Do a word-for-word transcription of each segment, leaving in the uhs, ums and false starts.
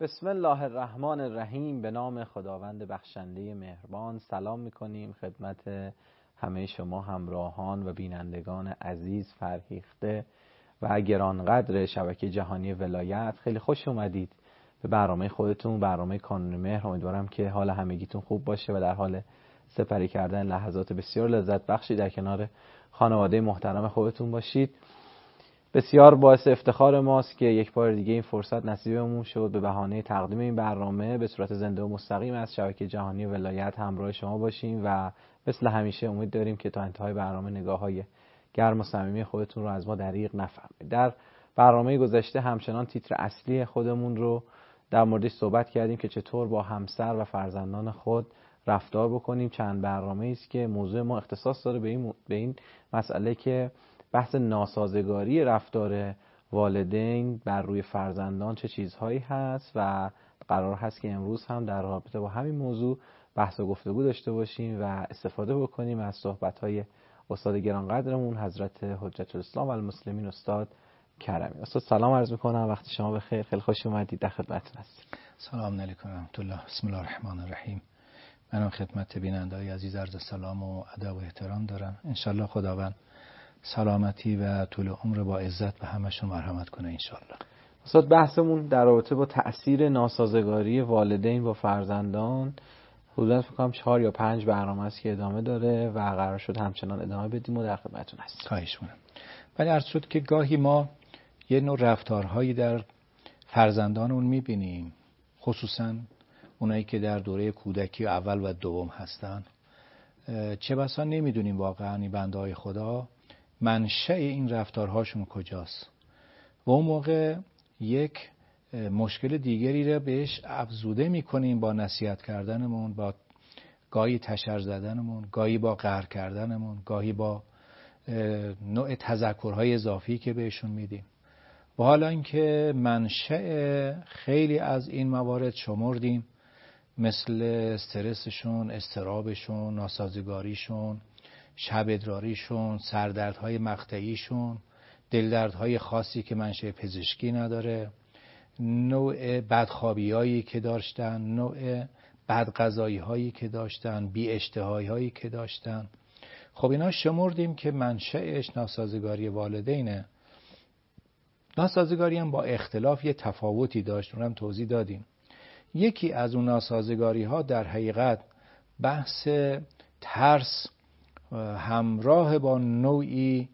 بسم الله الرحمن الرحیم. به نام خداوند بخشنده مهربان. سلام میکنیم خدمت همه شما همراهان و بینندگان عزیز، فرهیخته و گرانقدر شبکه جهانی ولایت. خیلی خوش اومدید به برنامه خودتون، برنامه کانون مهر. امیدوارم که حال همگیتون خوب باشه و در حال سپری کردن لحظات بسیار لذت بخشی در کنار خانواده محترم خودتون باشید. بسیار باعث افتخار ماست که یک بار دیگه این فرصت نصیبمون شد به بهانه تقدیم این برنامه به صورت زنده و مستقیم از شبکه جهانی ولایت همراه شما باشیم و مثل همیشه امید داریم که تا انتهای برنامه نگاه‌های گرم و صمیمی خودتون رو از ما دریغ نفرمایید. در برنامه گذشته همچنان تیتر اصلی خودمون رو در موردش صحبت کردیم که چطور با همسر و فرزندان خود رفتار بکنیم. چند برنامه است که موضوع ما اختصاص داره به این به این مسئله که بحث ناسازگاری رفتار والدین بر روی فرزندان چه چیزهایی هست و قرار هست که امروز هم در رابطه با همین موضوع بحث و گفتگو داشته باشیم و استفاده بکنیم از صحبت‌های استاد گرانقدرمون حضرت حجت الاسلام و المسلمین استاد کرمی. استاد سلام عرض می‌کنم، وقت شما بخیر، خیلی خوش اومدید، در خدمتتون هستیم. سلام علیکم و رحمت الله. بسم الله الرحمن الرحیم. منم خدمت بیننده‌های عزیز عرض سلام و ادب و احترام دارم. ان شاءالله خداوند سلامتی و طول عمر با عزت به همشون مرحمت کنه ان شاءالله. استاد بحثمون در رابطه با تأثیر ناسازگاری والدین با فرزندان حدوداً فکر کنم چهار یا پنج برنامه است که ادامه داره و قرار شد همچنان ادامه بدیم و در خدمتتون هستیم. خواهش می‌کنم. ولی عرض شد که گاهی ما یه نوع رفتارهایی در فرزندانمون می‌بینیم، خصوصاً اونایی که در دوره کودکی اول و دوم هستن، چه بسا نمی‌دونیم واقعاً این بنده‌های خدا منشأ این رفتارهاشون کجاست و اون موقع یک مشکل دیگری را بهش افزوده میکنیم با نصیحت کردنمون، با گاهی تشر زدنمون، گاهی با قهر کردنمون، گاهی با نوع تذکرهای اضافی که بهشون میدیم. و حالا اینکه منشأ خیلی از این موارد شمردیم، مثل استرسشون، اضطرابشون، ناسازگاریشون، شب ادراریشون، سردردهای مقطعیشون، دلدردهای خاصی که منشأ پزشکی نداره، نوع بدخوابیایی که داشتن، نوع بدغذایی‌هایی که داشتن، بی اشتهایی‌هایی که داشتن. خب اینا شمردیم که منشأش ناسازگاری والدینه. ناسازگاری هم با اختلاف یه تفاوتی داشت، اونم توضیح دادیم. یکی از اون ناسازگاری‌ها در حقیقت بحث ترس همراه با نوعی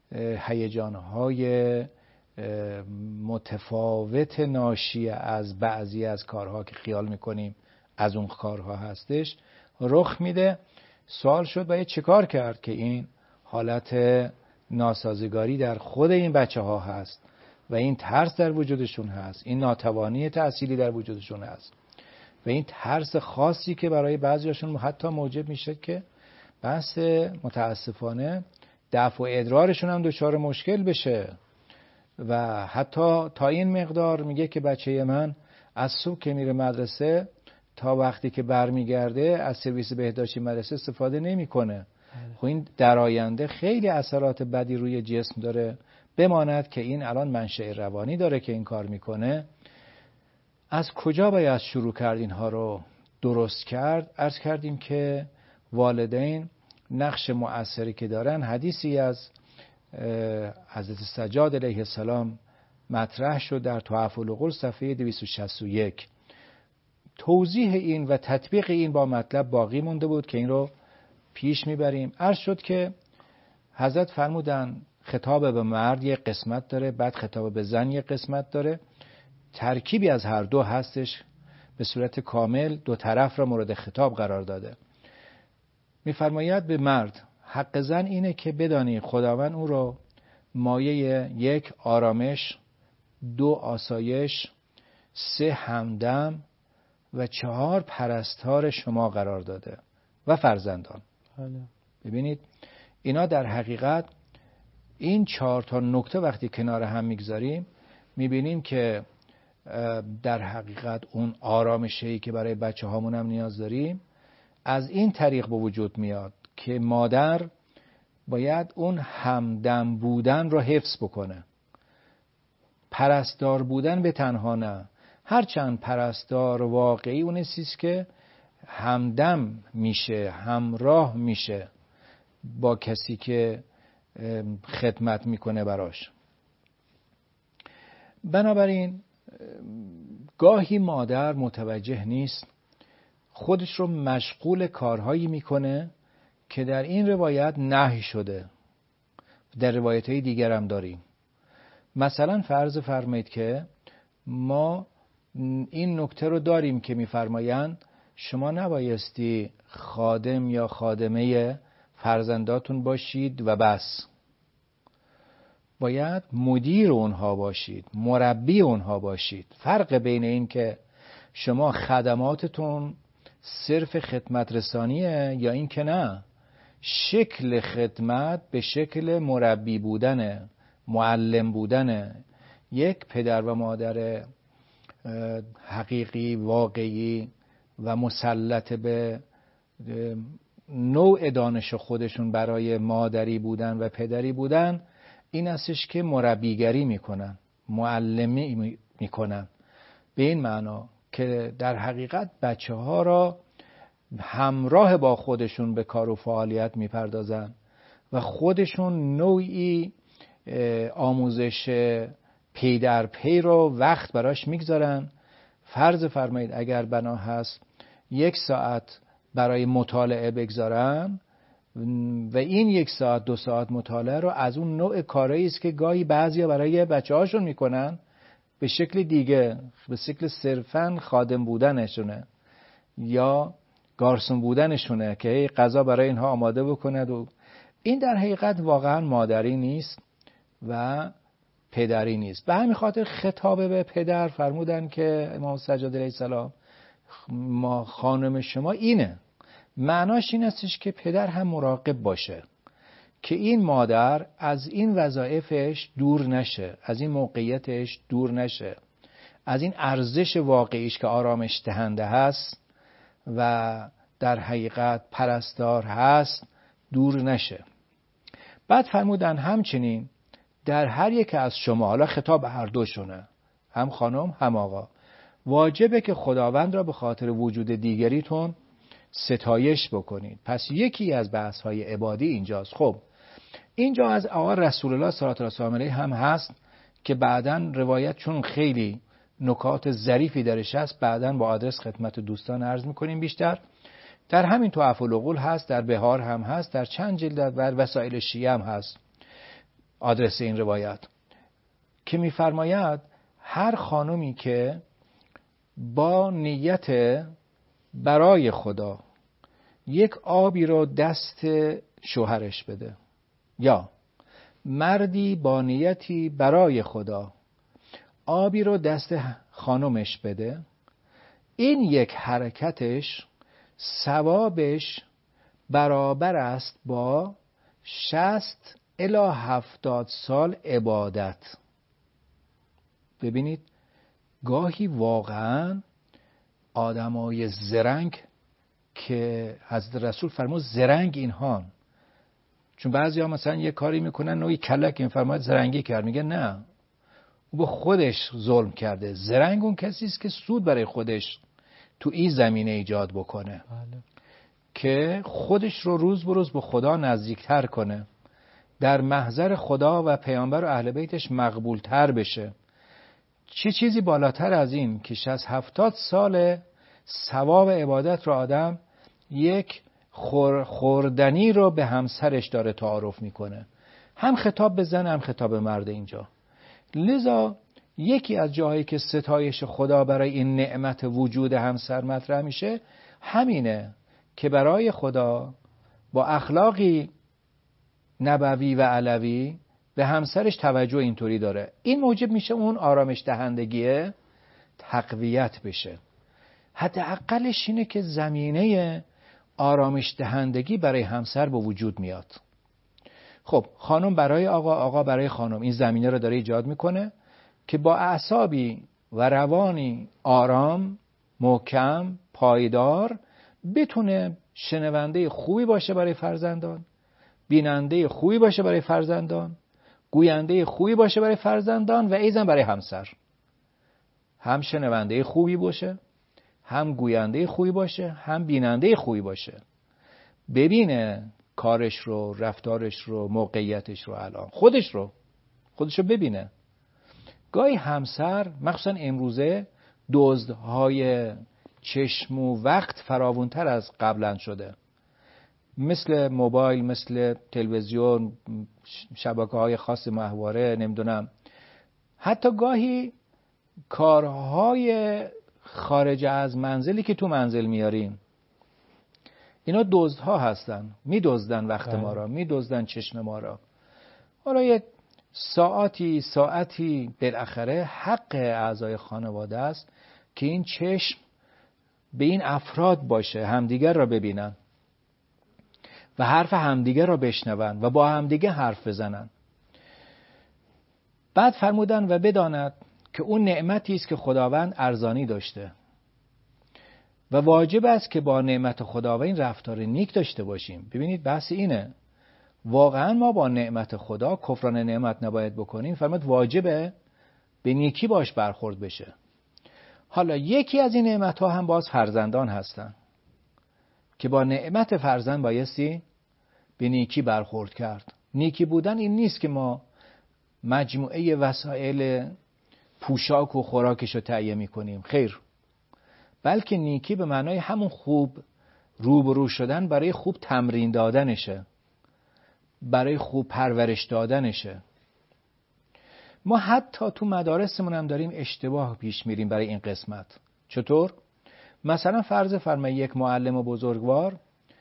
هیجان‌های متفاوت ناشی از بعضی از کارها که خیال میکنیم از اون کارها هستش رخ میده. سوال شد باید چه کار کرد که این حالت ناسازگاری در خود این بچه ها هست و این ترس در وجودشون هست، این ناتوانی تحصیلی در وجودشون هست و این ترس خاصی که برای بعضیاشون حتی موجب میشه که بحث متاسفانه دفع و ادرارشون هم دچار مشکل بشه و حتی تا این مقدار میگه که بچه من از صبح که میره مدرسه تا وقتی که برمیگرده از سرویس بهداشتی مدرسه استفاده نمیکنه. خب این در آینده خیلی اثرات بدی روی جسم داره. بماند که این الان منشأ روانی داره که این کار میکنه. از کجا باید شروع کرد اینها رو درست کرد؟ عرض کردیم که والدین نقش مؤثری که دارن، حدیثی از حضرت سجاد علیه السلام مطرح شد در تحف العقول صفحه دویست و شصت و یک. توضیح این و تطبیق این با مطلب باقی مونده بود که این رو پیش میبریم. عرض شد که حضرت فرمودن خطاب به مرد یک قسمت داره، بعد خطاب به زن یک قسمت داره، ترکیبی از هر دو هستش، به صورت کامل دو طرف را مورد خطاب قرار داده. میفرماید به مرد حق زن اینه که بدانی خداوند او را مایه یک آرامش، دو آسایش، سه همدم و چهار پرستار شما قرار داده و فرزندان. ببینید اینا در حقیقت این چهار تا نکته وقتی کنار هم میگذاریم میبینیم که در حقیقت اون آرامشی که برای بچه هامون هم نیاز داریم از این طریق به وجود میاد که مادر باید اون همدم بودن رو حفظ بکنه. پرستار بودن به تنها نه، هرچند پرستار واقعی اون است که همدم میشه، همراه میشه با کسی که خدمت میکنه براش. بنابراین گاهی مادر متوجه نیست، خودش رو مشغول کارهایی میکنه که در این روایت نهی شده، در روایت‌های دیگر هم داریم. مثلا فرض فرمایید که ما این نکته رو داریم که میفرمایند شما نبایستی خادم یا خادمه فرزنداتون باشید و بس، باید مدیر اونها باشید، مربی اونها باشید. فرق بین این که شما خدماتتون صرف خدمت رسانیه یا این که نه، شکل خدمت به شکل مربی بودنه، معلم بودنه. یک پدر و مادر حقیقی، واقعی و مسلط به نوع دانش خودشون برای مادری بودن و پدری بودن این استش که مربیگری میکنن، معلمی میکنن، به این معنا که در حقیقت بچه ها را همراه با خودشون به کار و فعالیت میپردازن و خودشون نوعی آموزش پی در پی رو وقت براش میگذارن. فرض فرمایید اگر بنا هست یک ساعت برای مطالعه بگذارن و این یک ساعت دو ساعت مطالعه رو از اون نوع کارهایی است که گاهی بعضیا برای بچه هاشون میکنن به شکل دیگه، به شکل صرفاً خادم بودنشونه یا گارسون بودنشونه که غذا برای اینها آماده بکند و این در حقیقت واقعا مادری نیست و پدری نیست. به همین خاطر خطاب به پدر فرمودن که امام سجاد علیه السلام ما خانم شما اینه، معناش این استش که پدر هم مراقب باشه که این مادر از این وظایفش دور نشه، از این موقعیتش دور نشه، از این ارزش واقعیش که آرامش دهنده هست و در حقیقت پرستار هست دور نشه. بعد فرمودن همچنین در هر یک از شما، حالا خطاب هر دوشونه، هم خانم هم آقا، واجبه که خداوند را به خاطر وجود دیگریتون ستایش بکنید. پس یکی از بحث‌های عبادی اینجاست. خب اینجا از آقا رسول الله صلی الله علیه و آله هم هست که بعداً روایت چون خیلی نکات ظریفی درش هست بعداً با آدرس خدمت دوستان عرض میکنیم بیشتر. در همین تحف العقول هست، در بهار هم هست، در چند جلد در وسائل شیعه هم هست آدرس این روایت که میفرماید هر خانمی که با نیت برای خدا یک آبی رو دست شوهرش بده یا مردی با نیتی برای خدا آبی رو دست خانمش بده، این یک حرکتش ثوابش برابر است با شصت الی هفتاد سال عبادت. ببینید گاهی واقعا آدمای زرنگ که حضرت رسول فرمود زرنگ اینهان، چون بعضی ها مثلا یه کاری میکنن نوعی کلک، این فرماید زرنگی کرد، میگه نه او به خودش ظلم کرده. زرنگ اون کسی است که سود برای خودش تو این زمینه ایجاد بکنه. بله. که خودش رو روز به روز به خدا نزدیکتر کنه، در محضر خدا و پیامبر و اهل بیتش مقبول تر بشه. چه چیزی بالاتر از این که شصت هفتاد سال ثواب عبادت رو آدم یک خور خوردنی رو به همسرش داره تعارف میکنه، هم خطاب به زن هم خطاب به مرد اینجا. لذا یکی از جاهایی که ستایش خدا برای این نعمت وجود همسر مطرح میشه همینه که برای خدا با اخلاقی نبوی و علوی به همسرش توجه اینطوری داره. این موجب میشه اون آرامش دهندگیه تقویت بشه. حداقلش اینه که زمینه آرامش دهندگی برای همسر به وجود میاد. خب خانم برای آقا، آقا برای خانم، این زمینه رو داره ایجاد میکنه که با اعصابی و روانی آرام، محکم، پایدار بتونه شنونده خوبی باشه برای فرزندان، بیننده خوبی باشه برای فرزندان، گوینده خوبی باشه برای فرزندان و ایضاً برای همسر. هم شنونده خوبی باشه، هم گوینده خوبی باشه، هم بیننده خوبی باشه. ببینه کارش رو، رفتارش رو، موقعیتش رو، الان خودش رو خودش رو ببینه. گاهی همسر مخصوصا امروزه دزدهای چشم و وقت فراوانتر از قبلا شده، مثل موبایل، مثل تلویزیون، شبکه‌های خاص ماهواره، نمیدونم حتی گاهی کارهای خارج از منزلی که تو منزل میاریم، اینا دزدها هستن، میدزدن وقت ما را، میدزدن چشم ما را. حالا یک ساعتی ساعتی بالاخره حق اعضای خانواده است که این چشم به این افراد باشه، همدیگر را ببینن و حرف همدیگر را بشنون و با همدیگه حرف بزنن. بعد فرمودن و بداند که اون نعمتی است که خداوند ارزانی داشته و واجب است که با نعمت خداوند رفتار نیک داشته باشیم. ببینید بحث اینه، واقعا ما با نعمت خدا کفران نعمت نباید بکنیم. فرمود واجبه به نیکی باش برخورد بشه. حالا یکی از این نعمت ها هم باز فرزندان هستن که با نعمت فرزند بایستی به نیکی برخورد کرد. نیکی بودن این نیست که ما مجموعه وسایل پوشاک و خوراکش رو تهیه می‌کنیم، خیر، بلکه نیکی به معنای همون خوب روبرو شدن برای خوب تمرین دادنشه، برای خوب پرورش دادنشه. ما حتی تو مدارسمون هم داریم اشتباه پیش میریم برای این قسمت. چطور؟ مثلا فرض فرمایید یک معلم بزرگوار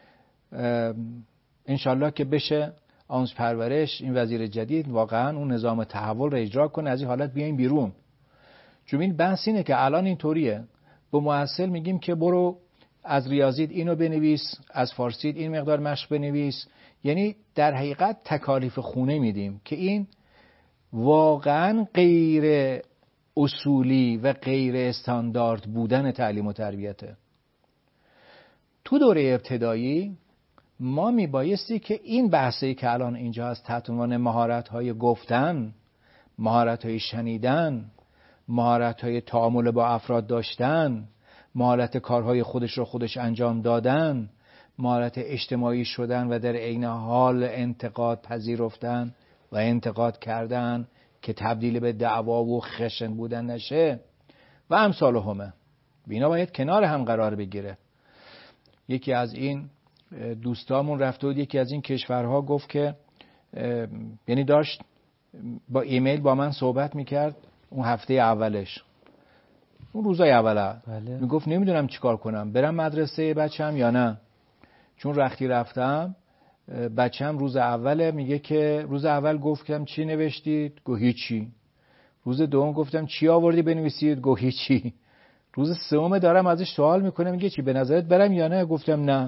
انشالله که بشه آموزش پرورش، این وزیر جدید واقعا اون نظام تحول رو اجرا کنه، از این حالت بیایم بیرون. چون این بحث اینه که الان اینطوریه، به محصل میگیم که برو از ریاضیت اینو بنویس، از فارسیت این مقدار مشق بنویس، یعنی در حقیقت تکالیف خونه میدیم که این واقعا غیر اصولی و غیر استاندارد بودن تعلیم و تربیته. تو دوره ابتدایی ما میبایستی که این بحثی که الان اینجا هست تحت عنوان مهارت‌های گفتن، مهارت‌های شنیدن، مهارت‌های تعامل با افراد داشتن، مهارت کارهای خودش رو خودش انجام دادن، مهارت اجتماعی شدن و در عین حال انتقاد پذیرفتن و انتقاد کردن که تبدیل به دعوا و خشن بودن نشه و امثال همه. اینا باید کنار هم قرار بگیره. یکی از این دوستامون رفته بود یکی از این کشورها، گفت که یعنی داشت با ایمیل با من صحبت میکرد اون هفته اولش، اون روزای اوله، بله. میگفت نمیدونم چیکار کنم، برم مدرسه بچم یا نه، چون رختی رفتم بچم روز اوله، میگه که روز اول گفتم چی نوشتید؟ گفت هیچی. روز دوم گفتم چی آوردی بنویسید؟ گفت هیچی. روز سوم دارم ازش سوال میکنم، میگه چی به نظرت برم یا نه؟ گفتم نه.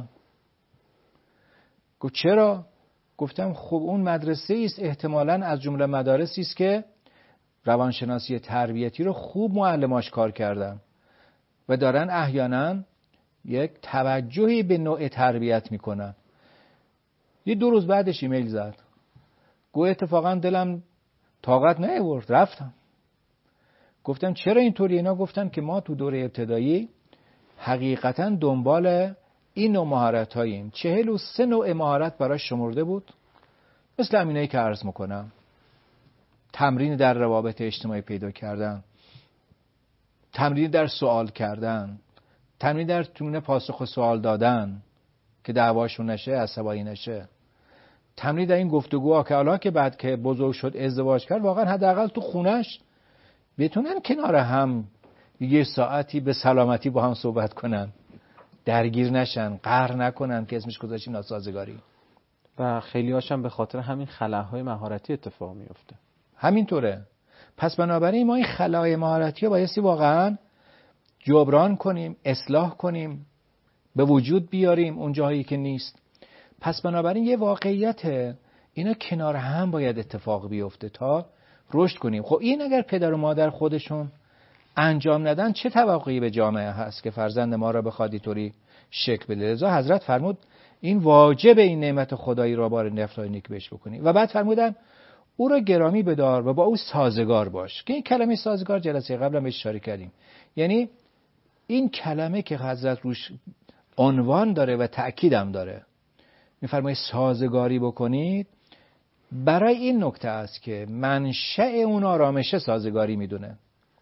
گفت چرا؟ گفتم خب اون مدرسه است احتمالاً از جمله مدارسی است که روانشناسی تربیتی رو خوب معلماش کار کردن و دارن احیانا یک توجهی به نوع تربیت میکنن. یه دو روز بعدش ایمیل زد، گفت اتفاقا دلم طاقت نیاورد رفتم. گفتم چرا اینطوری؟ اینا گفتن که ما تو دوره ابتدایی حقیقتا دنبال این نوع مهارت‌هاییم. چهل و سه نوع مهارت براش شمرده بود، مثل همینایی که عرض میکنم: تمرین در روابط اجتماعی پیدا کردن، تمرین در سوال کردن، تمرین در تونه پاسخ و سوال دادن که دعواشون نشه، عصبانی نشه، تمرین در این گفتگوها که حالا که بعد که بزرگ شد ازدواج کرد واقعا حداقل تو خونش بتونن کنار هم یه ساعتی به سلامتی با هم صحبت کنن، درگیر نشن، قهر نکنن که اسمش گذاشتیم ناسازگاری. و خیلی هاشم به خاطر همین خلاهای مهارتی اتفاق میفته. همینطوره. پس بنابراین ما این خلاهای مهارتی رو بایستی واقعا جبران کنیم، اصلاح کنیم، به وجود بیاریم اون جایی که نیست. پس بنابراین یه واقعیت، اینا کنار هم باید اتفاق بیفته تا رشد کنیم. خب این اگر پدر و مادر خودشون انجام ندن چه توقعی به جامعه هست که فرزند ما را بخواد اینطوری شکل بده؟ لذا حضرت فرمود این واجب این نعمت خدایی را بار نفرای نیک بهش بکنی. و بعد فرمودن او را گرامی بدار و با او سازگار باش. که این کلمه سازگار جلسه قبل هم اشاره کردیم. یعنی این کلمه که حضرت روش عنوان داره و تأکیدم داره، میفرماید سازگاری بکنید، برای این نکته است که منشأ اون آرامش سازگاری میدونه.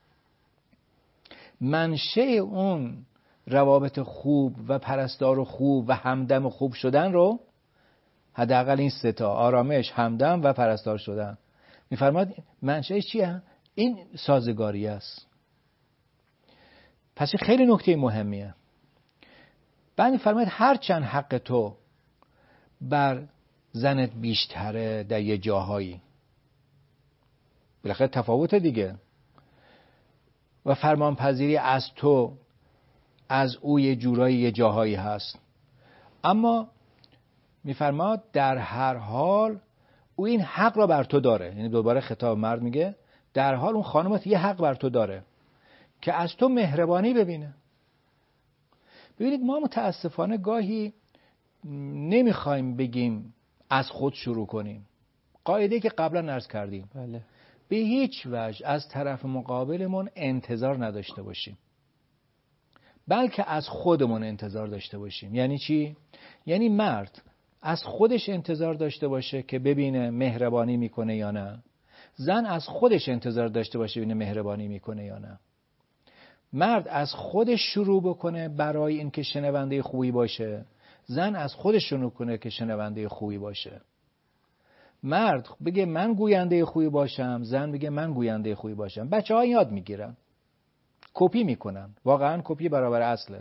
منشأ اون روابط خوب و پرستار خوب و همدم خوب شدن رو، حداقل این سه تا، آرامش، همدم و پرستار شدن، میفرماید منشأش چیه؟ این سازگاری است. پس این خیلی نکته مهمیه. بعد میفرماید هر چند حق تو بر زنت بیشتره در یه جاهایی، بالاخره تفاوت دیگه، و فرمان پذیری از تو از او یه جورایی یه جاهایی هست، اما میفرماد در هر حال او این حق را بر تو داره. یعنی دوباره خطاب مرد میگه در حال اون خانمت یه حق بر تو داره که از تو مهربانی ببینه. ببینید ما متاسفانه گاهی نمیخوایم بگیم از خود شروع کنیم. قاعده که قبلا عرض کردیم، بله. به هیچ وجه از طرف مقابلمون انتظار نداشته باشیم، بلکه از خودمون انتظار داشته باشیم. یعنی چی؟ یعنی مرد از خودش انتظار داشته باشه که ببینه مهربانی میکنه یا نه، زن از خودش انتظار داشته باشه ببینه مهربانی میکنه یا نه. مرد از خودش شروع بکنه برای اینکه شنونده خوبی باشه، زن از خودش شروع کنه که شنونده خوبی باشه. مرد بگه من گوینده خوبی باشم، زن بگه من گوینده خوبی باشم. بچه ها یاد میگیرن، کپی میکنن، واقعا کپی برابر اصله.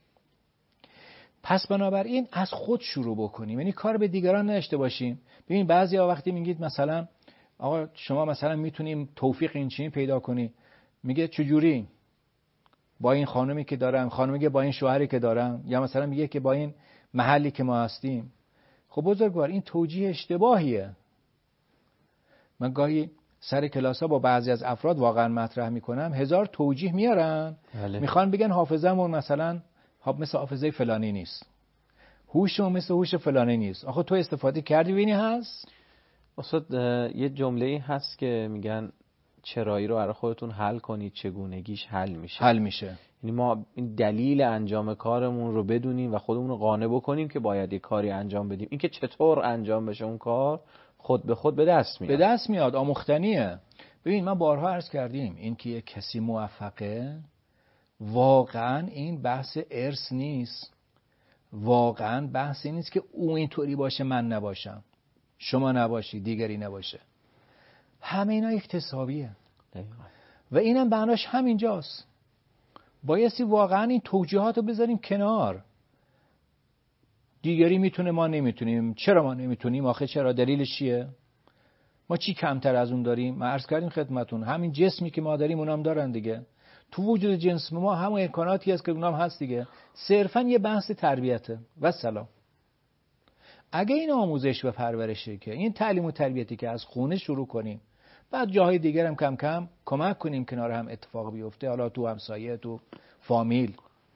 پس بنابراین از خود شروع بکنیم، یعنی کار به دیگران نداشته باشیم. ببین بعضیا وقتی میگید مثلا آقا شما مثلا میتونیم توفیق این چنین پیدا کنی، میگه چجوری؟ با این خانمی که دارم، خانم میگه با این شوهری که دارم، یا مثلا میگه که با این محلی که ما هستیم. خب بزرگوار این توجیه اشتباهیه. من گاهی سر کلاس ها با بعضی از افراد واقعا مطرح میکنم، هزار توجیه میارن، بله. میخوان بگن حافظمون مثلا مثل حافظه فلانی نیست، هوشمون مثل هوش فلانی نیست. آخه تو استفاده کردی ببینی هست؟ استاد یه جمله‌ای هست که میگن چرایی رو برای خودتون حل کنید چگونگیش حل میشه. حل میشه. یعنی ما این دلیل انجام کارمون رو بدونیم و خودمون رو قانع بکنیم که باید یه کاری انجام بدیم. اینکه چطور انجام بشه اون کار خود به خود به دست میاد. به دست میاد، آموختنیه. ببین من بارها عرض کردیم این که یک کسی موفقه، واقعا این بحث ارث نیست، واقعا بحث این نیست که او اینطوری باشه من نباشم، شما نباشی دیگری نباشه. همه اینا اکتسابیه و اینم معناش همینجاست. بایستی واقعا این توجیهات رو بذاریم کنار. دیگری میتونه ما نمیتونیم. چرا ما نمیتونیم؟ آخه چرا؟ دلیلش چیه؟ ما چی کمتر از اون داریم؟ ما عرض کردیم خدمتون همین جسمی که ما داریم اونام دارن دیگه. تو وجود جنس ما همون امکاناتی هست که اونام هست دیگه. صرفا یه بحث تربیته و سلام. اگه این آموزش و پرورشه که این تعلیم و تربیتی که از خونه شروع کنیم، بعد جاهای دیگر هم کم کم کمک کنیم کنار هم اتفاق بیفته، حالا تو همسایه، تو فامیل،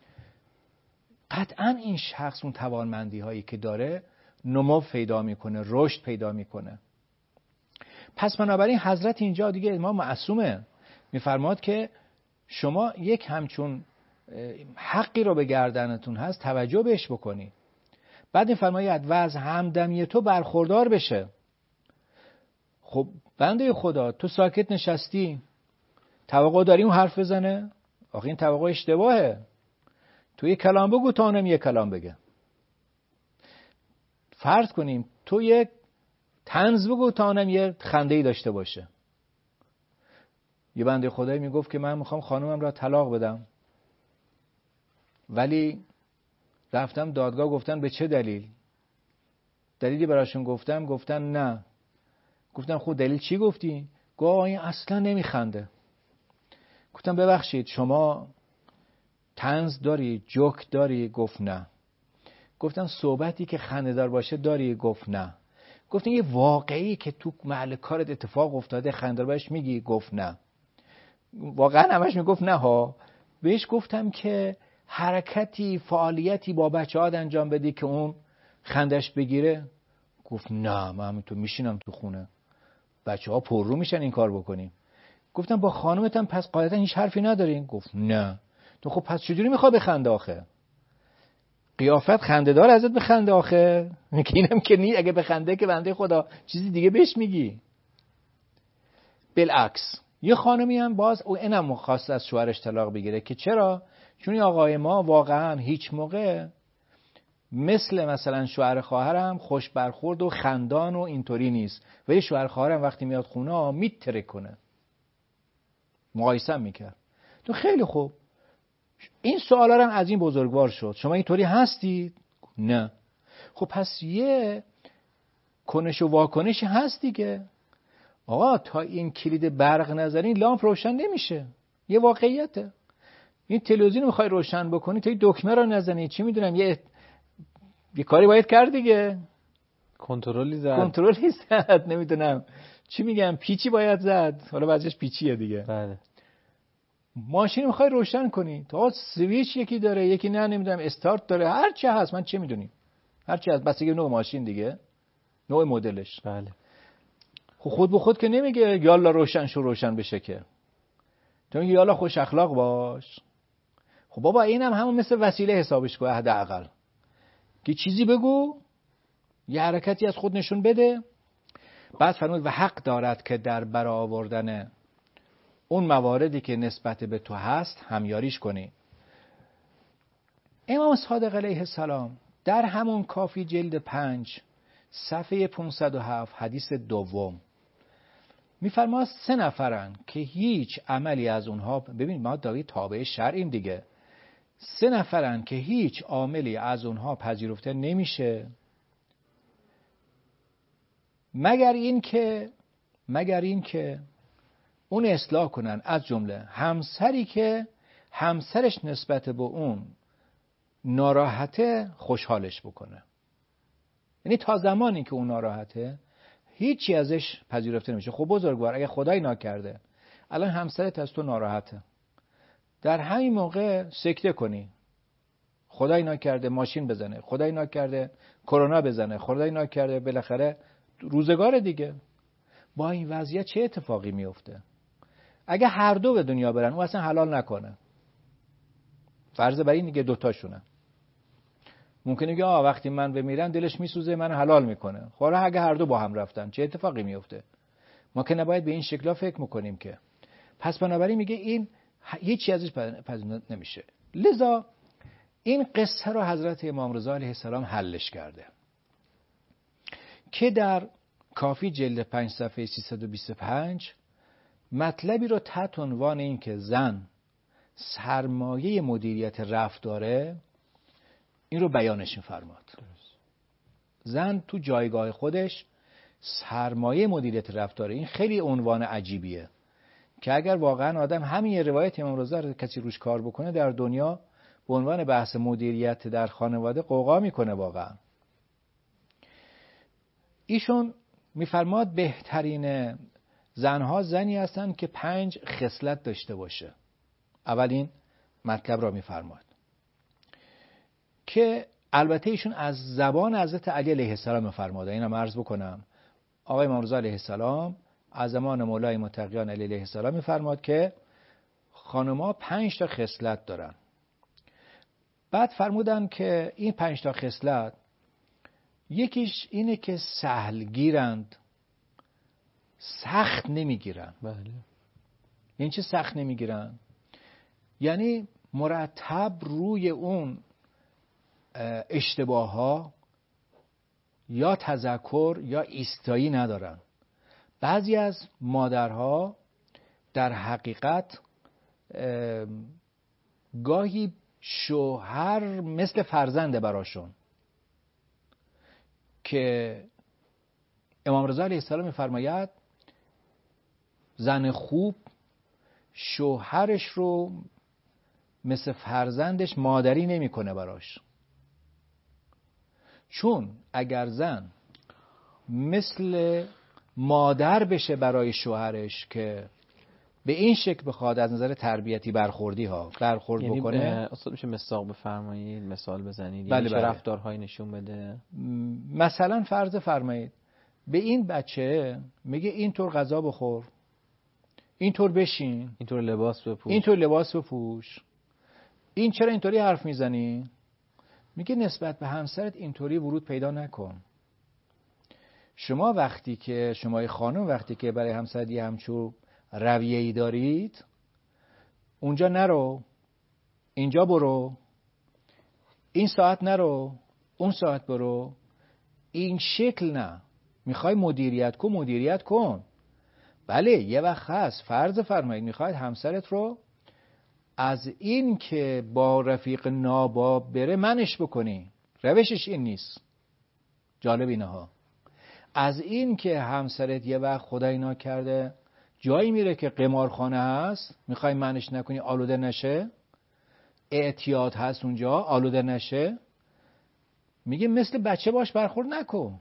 قطعا این شخص اون توانمندی هایی که داره نمو پیدا میکنه، رشد پیدا میکنه. پس بنابراین حضرت اینجا دیگه ما معصومه، میفرماد که شما یک همچون حقی رو به گردنتون هست توجه بهش بکنی. بعد میفرماید و از همدمی تو برخوردار بشه. خب بنده خدا تو ساکت نشستی، توقع داری اون حرف بزنه؟ آخه این توقع اشتباهه. تو یک کلام بگو تا اونم یک کلام بگه. فرض کنیم تو یک طنز بگو تا اونم یه خنده‌ای داشته باشه. یه بنده خدایی میگفت که من میخوام خانومم را طلاق بدم، ولی رفتم دادگاه، گفتن به چه دلیل؟ دلیلی براشون گفتم، گفتن نه. گفتم خود دلیل چی گفتی؟ گفت این اصلا نمیخنده. گفتم ببخشید شما طنز داری، جوک داری؟ گفت نه. گفتم صحبتی که خنده‌دار باشه داری؟ گفت نه. گفتم یه واقعی که تو محل کارت اتفاق افتاده خنده‌دار باشه میگی؟ گفت نه. واقعا همش میگفت نه ها. بهش گفتم که حرکتی، فعالیتی با بچه‌ها انجام بدی که اون خندش بگیره؟ گفت نه من تو میشینم تو خونه. بچه‌ها پررو میشن این کار بکنیم. گفتم با خانومت هم پس قاعدتا هیچ حرفی ندارین؟ گفت نه. تو خب پس چجوری میخوای بخنده آخه؟ قیافت خنده‌دار ازت بخنده آخه؟ اینم که نی، اگه بخنده که بنده خدا چیزی دیگه بهش میگی. بالعکس یه خانمی هم باز او اینم مخواست از شوهرش طلاق بگیره که چرا؟ چون این آقای ما واقعا هیچ موقع مثل مثلا شوهر خواهرم خوش برخورد و خندان و اینطوری نیست، ولی شوهر خواهرم وقتی میاد خونه میتره کنه. مقایسه میکرد. تو خیلی خوب. این سوالا هم از این بزرگوار شد. شما اینطوری هستید؟ نه. خب پس یه کنش و واکنش هست دیگه. آقا تا این کلید برق نزنی لامپ روشن نمیشه. یه واقعیته. این تلویزیون میخوای روشن بکنی تا این دکمه رو نزنی، چی میدونم یه یه کاری باید کرد دیگه. کنترلی زد. کنترلی زد، نمیدونم چی میگم، پیچی باید زد. حالا بعضیش پیچیه دیگه. بله. ماشین میخوای روشن کنی، تا سویچ یکی داره، یکی نه، نمیدونم استارت داره، هر چی هست، من چه میدونیم، هر چی هست، بس نوع ماشین دیگه، نوع مدلش. بله. خب خود به خود که نمیگه یالا روشن شو روشن بشه که. تو میگی یالا خوش اخلاق باش. خب بابا اینم همون مثل وسیله حسابش کن حداقل. که چیزی بگو، یه حرکتی از خود نشون بده. بعد فرمود و حق دارد که در برآوردن اون مواردی که نسبت به تو هست همیاریش کنی. امام صادق علیه السلام در همون کافی جلد پنج صفحه پانصد و هفت حدیث دوم میفرماد سه نفرن که هیچ عملی از اونها، ببین ما داری تابع شرعیم دیگه، سه نفرن که هیچ عاملی از اونها پذیرفته نمیشه مگر این که مگر این که اون اصلاح کنن، از جمله همسری که همسرش نسبت به اون ناراحته خوشحالش بکنه. یعنی تا زمانی که اون ناراحته هیچی ازش پذیرفته نمیشه. خب بزرگوار اگه خدای ناکرده الان همسرت از تو ناراحته، در همین موقع سکته کنی، خدای ناکرده ماشین بزنه، خدای ناکرده کرونا بزنه، خدای ناکرده بالاخره روزگار دیگه، با این وضعیت چه اتفاقی میفته؟ اگه هر دو به دنیا برن اون اصلا حلال نکنه، فرض بر این دیگه دوتاشونه، ممکنه که آه وقتی من بمیرم دلش میسوزه من حلال میکنه. خب اگه هر دو با هم رفتن چه اتفاقی میفته؟ ما که نباید به این شکلا فکر میکنیم که. پس بنابراین میگه این هیچ چیزی ازش پذیرفته نمیشه. لذا این قصه رو حضرت امام رضا علیه السلام حلش کرده که در کافی جلد پنج صفحه سیصد و بیست و پنج مطلبی رو تحت عنوان این که زن سرمایه مدیریت رفتاره، این رو بیانش می‌فرماد. زن تو جایگاه خودش سرمایه مدیریت رفتاره، این خیلی عنوان عجیبیه که اگر واقعا آدم همین روایت امام رضا رو کسی روش کار بکنه در دنیا به عنوان بحث مدیریت در خانواده قوقا میکنه. واقعا ایشون میفرماد بهترین زنها زنی هستن که پنج خصلت داشته باشه. اولین مطلب را میفرماد که البته ایشون از زبان حضرت علی علیه السلام میفرماده. اینم عرض بکنم آقای امام رضا علیه السلام از زمان مولای متقیان علی علیه السلام میفرماد که خانم‌ها پنج تا خصلت دارن. بعد فرمودن که این پنج تا خصلت یکیش اینه که سهلگیرند، سخت نمیگیرن. بله. این چه سخت نمیگیرن؟ یعنی مرتب روی اون اشتباه ها یا تذکر یا ایستایی ندارن. بعضی از مادرها در حقیقت گاهی شوهر مثل فرزنده براشون که امام رضا علیه السلام می‌فرماید زن خوب شوهرش رو مثل فرزندش مادری نمی‌کنه براش، چون اگر زن مثل مادر بشه برای شوهرش که به این شکل بخواد از نظر تربیتی برخوردی ها برخورد یعنی بکنه، اصلا میشه مثال بفرمایید، مثال بزنید، بله یعنی چه بله. رفتارهایی نشون بده؟ مثلا فرض فرمایید به این بچه میگه اینطور غذا بخور، اینطور بشین، اینطور لباس بپوش، اینطور لباس بپوش، این چرا اینطوری حرف میزنی؟ میگه نسبت به همسرت اینطوری ورود پیدا نکن. شما وقتی که شمای خانم وقتی که برای همسرت یه همچون رویه‌ای دارید، اونجا نرو، اینجا برو، این ساعت نرو، اون ساعت برو، این شکل نه. میخوای مدیریت کن، مدیریت کن. بله یه وقت هست فرض فرمایید میخواید همسرت رو از این که با رفیق ناباب بره منش بکنی، روشش این نیست. جالب اینها. از این که همسرت یه وقت خدای ناکرده جایی میره که قمارخانه هست، میخوای منش نکنی آلوده نشه، اعتیاد هست اونجا آلوده نشه، میگه مثل بچه باش برخورد نکن.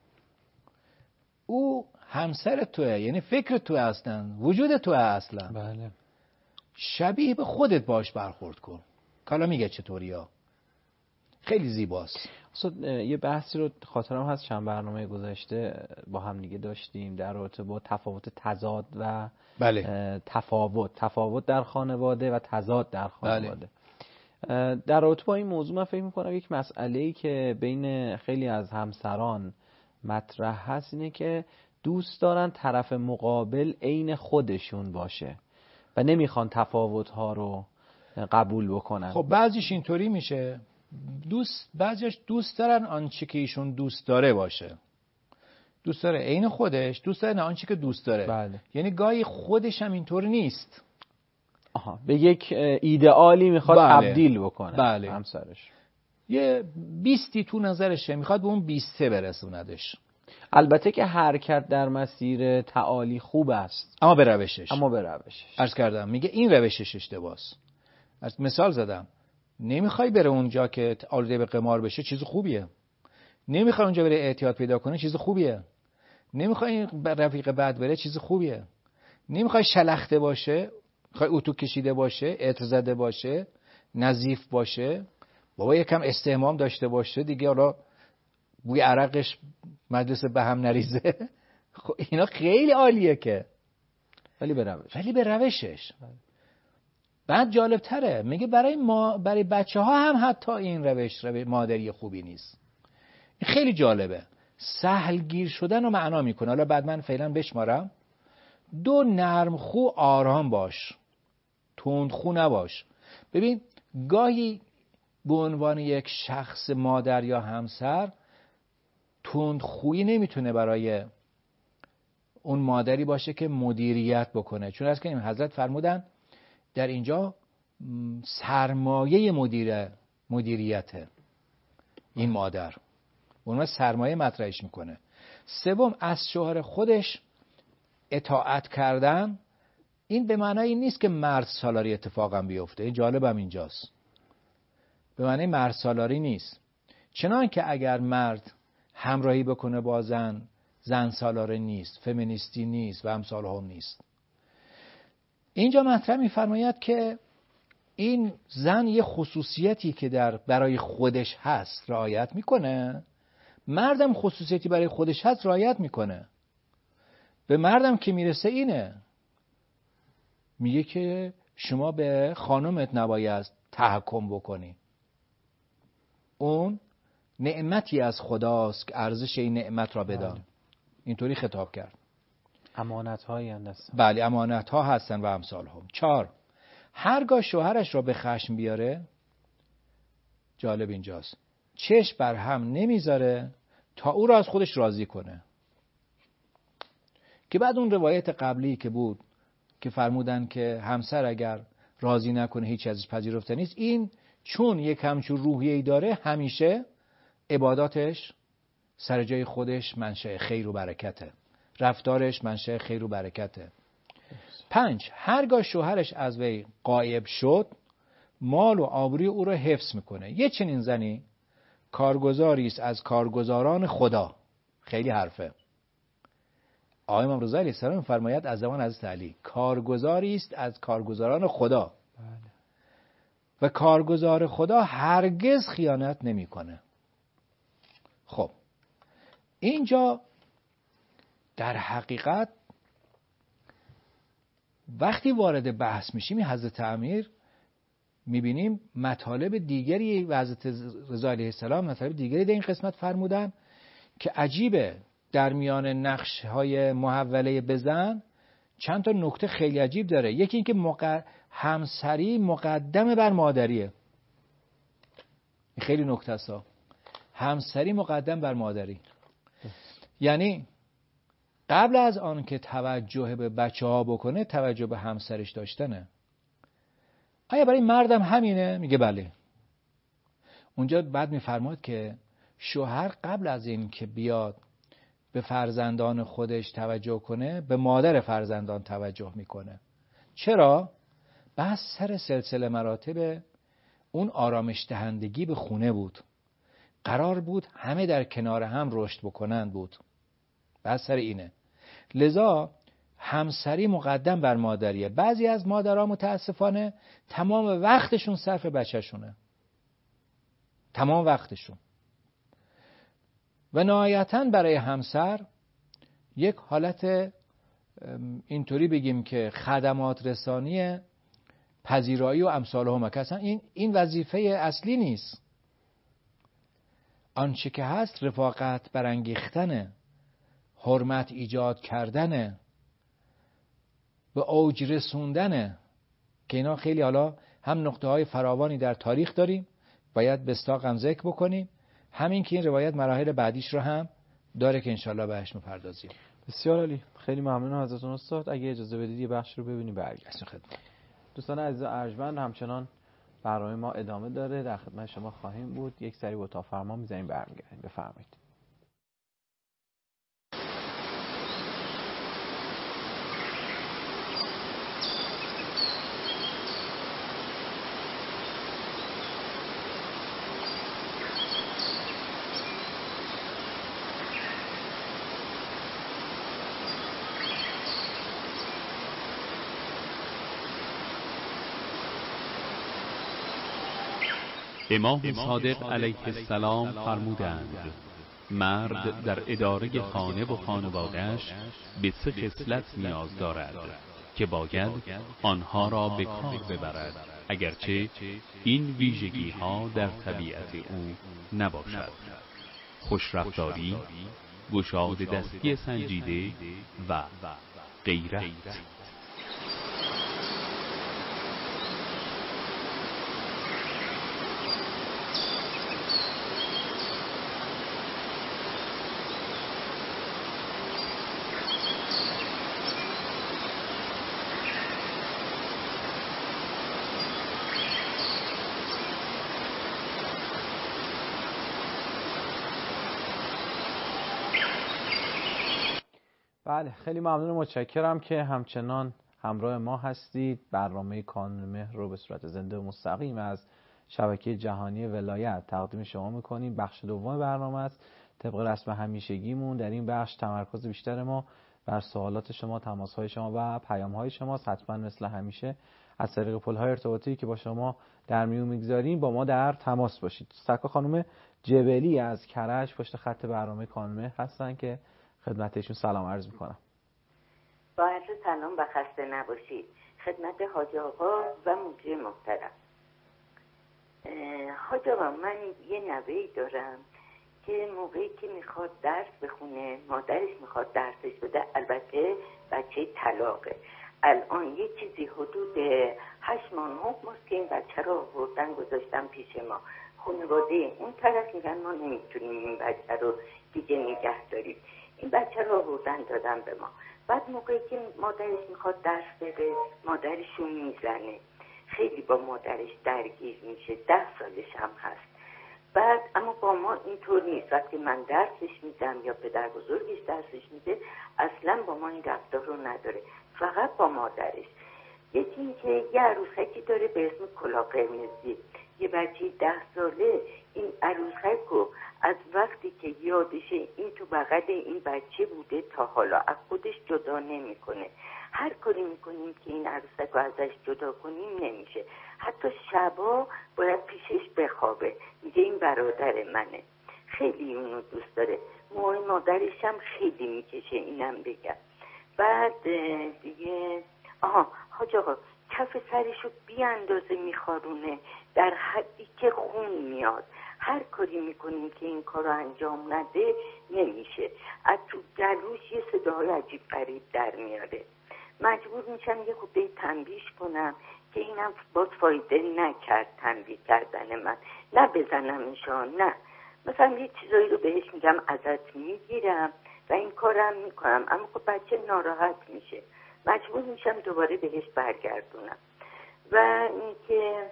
او همسر توه، یعنی فکر توه اصلا، وجود توه اصلا. بله. شبیه به خودت باش برخورد کن. حالا میگه چطوری ها؟ خیلی زیباست. یه بحثی رو خاطرم هست چند برنامه گذشته با هم دیگه داشتیم در رابطه با تفاوت تضاد و بله. تفاوت تفاوت در خانواده و تضاد در خانواده. بله. در رابطه با این موضوع من فکر میکنم یک مسئله‌ای که بین خیلی از همسران مطرح هست اینه که دوست دارن طرف مقابل عین خودشون باشه و نمیخوان تفاوت‌ها رو قبول بکنن. خب بعضیش اینطوری میشه، دوست بعضیش دوست دارن آنچه که ایشون دوست داره باشه، دوست داره عین خودش، دوست داره نه آنچه که دوست داره. بله. یعنی گاهی خودش هم اینطور نیست. آها. به یک ایدئالی میخواد بله. تبدیل بکنه. بله. همسرش یه بیستی تو نظرشه، میخواد به اون بیسته برسوندش. البته که حرکت در مسیر تعالی خوب است، اما به روشش اما به روشش عرض کردم میگه این روشش اشتباهه. از مثال زدم، نمیخوای بره اونجا که آلوده به قمار بشه، چیز خوبیه. نمیخوای اونجا بره اعتیاد پیدا کنه، چیز خوبیه. نمیخوای رفیق بد بره، چیز خوبیه. نمیخوای شلخته باشه، میخوای اتو کشیده باشه، عطر زده باشه، نظیف باشه، بابا یکم استحمام داشته باشه دیگه، حالا بوی عرقش مجلس به هم نریزه. خب اینا خیلی عالیه که، ولی به روش ولی به روشش. بعد جالب تره میگه برای ما برای بچه ها هم حتی این روش روش مادری خوبی نیست. این خیلی جالبه. سهل گیر شدن رو معنا میکنه. حالا بعد من فعلا بشمارم. دو نرم خو آرام باش، تند خو نباش. ببین گاهی به عنوان یک شخص مادر یا همسر تند خویی نمیتونه برای اون مادری باشه که مدیریت بکنه. چون از کنیم حضرت فرمودن در اینجا سرمایه مدیر مدیریته این مادر، اون سرمایه مطرحش میکنه. سوم، از شوهر خودش اطاعت کردن. این به معنای این نیست که مرد سالاری اتفاقا بیفته. این جالبم اینجاست. به معنای مرد سالاری نیست. چنان که اگر مرد همراهی بکنه با زن، زن سالاره نیست، فمینیستی نیست و امثال هم نیست. اینجا مطرح می‌فرماید که این زن یه خصوصیتی که در برای خودش هست رعایت میکنه، مردم خصوصیتی برای خودش هست رعایت میکنه. به مردم که میرسه اینه، میگه که شما به خانمت نباید تحکم بکنی، اون نعمتی از خداست که ارزش این نعمت را بدان. بله. اینطوری خطاب کرد. امانت هایی هستن. بله امانت ها هستن و امثال هم. چهار، هرگاه شوهرش را به خشم بیاره، جالب اینجاست، چشم بر هم نمیذاره تا او را از خودش راضی کنه. که بعد اون روایت قبلی که بود که فرمودن که همسر اگر راضی نکنه هیچ ازش پذیرفته نیست، این چون یک همچون روحیه‌ای داره همیشه عباداتش سر جای خودش منشأ خیر و برکته، رفتارش منشأ خیر و برکته. پنج، هرگاه شوهرش از وی غایب شد، مال و آبروی او را حفظ میکنه. یه چنین زنی کارگزاری است از کارگزاران خدا. خیلی حرفه. آقای امام رضا علیه السلام فرماید از زمان حضرت علی، کارگزاری است از کارگزاران خدا. بله. و کارگزار خدا هرگز خیانت نمیکنه. خب اینجا در حقیقت وقتی وارد بحث میشیم حضرت امیر میبینیم مطالب دیگری و حضرت رضا علیه السلام مطالب دیگری در این قسمت فرمودن که عجیبه. در میان نقش های محوله بزن چند تا نکته خیلی عجیب داره. یکی این که مق... همسری مقدم بر مادریه. این خیلی نکته است. همسری مقدم بر مادری، یعنی قبل از آن که توجه به بچه ها بکنه توجه به همسرش داشتنه. آیا برای مردم همینه؟ میگه بله. اونجا بعد میفرماد که شوهر قبل از این که بیاد به فرزندان خودش توجه کنه به مادر فرزندان توجه میکنه. چرا؟ بحث سر سلسله مراتب اون آرامش دهندگی به خونه بود. قرار بود همه در کنار هم رشد بکنند بود. بحث سر اینه. لذا همسری مقدم بر مادریه. بعضی از مادرها متاسفانه تمام وقتشون صرف بچه‌شونه. تمام وقتشون. و نهایتاً برای همسر یک حالت اینطوری بگیم که خدمات رسانی پذیرایی و امثال هم که اصلا این این وظیفه اصلی نیست. آنچه که هست رفاقت برانگیختنه، حرمت ایجاد کردنه، به اوج رسوندنه که اینا خیلی حالا هم نقطه های فراوانی در تاریخ داریم باید به استاق هم ذکر بکنیم، همین که این روایت مراحل بعدیش رو هم داره که انشالله بهش میپردازیم. بسیار عالی، خیلی ممنونم ازتون استاد. اگه اجازه بدید یه بخش رو ببینیم برگردیم خدمت دوستان عزیز ارجمند. همچنان برنامه ما ادامه داره، در خدمت شما خواهیم بود. یک سری با اتاق فرمان میزنیم برمیگردیم. بفرمایید. امام صادق علیه السلام فرمودند مرد در اداره خانه و خانواده‌اش به سه خصلت نیاز دارد که باید آنها را به کار ببرد، اگرچه این ویژگی ها در طبیعت او نباشد: خوشرفتاری، گشاد دستی سنجیده و غیرت. بله، خیلی ممنون، متشکرم که همچنان همراه ما هستید. برنامه کانون مهر رو به صورت زنده و مستقیم از شبکه جهانی ولایت تقدیم شما میکنیم. بخش دوم برنامه است. طبق رسم همیشگیمون در این بخش تمرکز بیشتر ما بر سوالات شما، تماس‌های شما و پیام‌های شماست. حتما مثل همیشه از طریق پل‌های ارتباطی که با شما در میون میگذاریم با ما در تماس باشید. سرکار خانم جبلی از کرج پشت خط برنامه کانون مهر هستن که خدمتشون سلام عرض میکنم. با عرض سلام و خسته نباشید خدمت حاج آقا و مجری محترم. حاج آقا، من یه نوه‌ای دارم که موقعی که میخواد درس بخونه مادرش میخواد درسش بده، البته بچه طلاقه. الان یه چیزی حدود هشت ماه نه ماست که این بچه رو آوردن گذاشتن پیش ما. خانواده اون طرف میگن ما نمیتونیم این بچه رو دیگه نگه داریم. این بچه رو آوردن دادن به ما. بعد موقعی که مادرش میخواد درس بده مادرشو میزنه، خیلی با مادرش درگیر میشه، ده سالش هم هست. بعد اما با ما اینطور نیست، وقتی من درسش میدم یا پدر بزرگش درسش میده اصلا با ما این رفتار رو نداره، فقط با مادرش. یکی این که یه عروسکی داره به اسم کلاه قرمزی، یه بچه ده ساله این عروسک رو از وقتی که یادشه این تو بغل این بچه بوده تا حالا از خودش جدا نمیکنه. هر کاری میکنیم که این عروسک رو ازش جدا کنیم نمیشه. حتی شبا باید پیشش بخوابه، میگه این برادر منه. خیلی اونو دوست داره. موهای مادرش هم خیلی میکشه، اینم بگم. بعد دیگه آها حاج آقا کف سرشو بی اندازه میخارونه در حدی که خون میاد. هر کاری میکنیم که این کار رو انجام نده نمیشه. از تو گلوش یه صداهای عجیب غریب در میاره. مجبور میشم یه خوبه تنبیهش کنم که اینم باز فایده نکرد تنبیه کردن من. نه بزنمشان، نه مثلا یه چیزایی رو بهش میگم ازت میگیرم و این کارم میکنم، اما خب بچه ناراحت میشه، مجبور میشم دوباره بهش برگردونم. و اینکه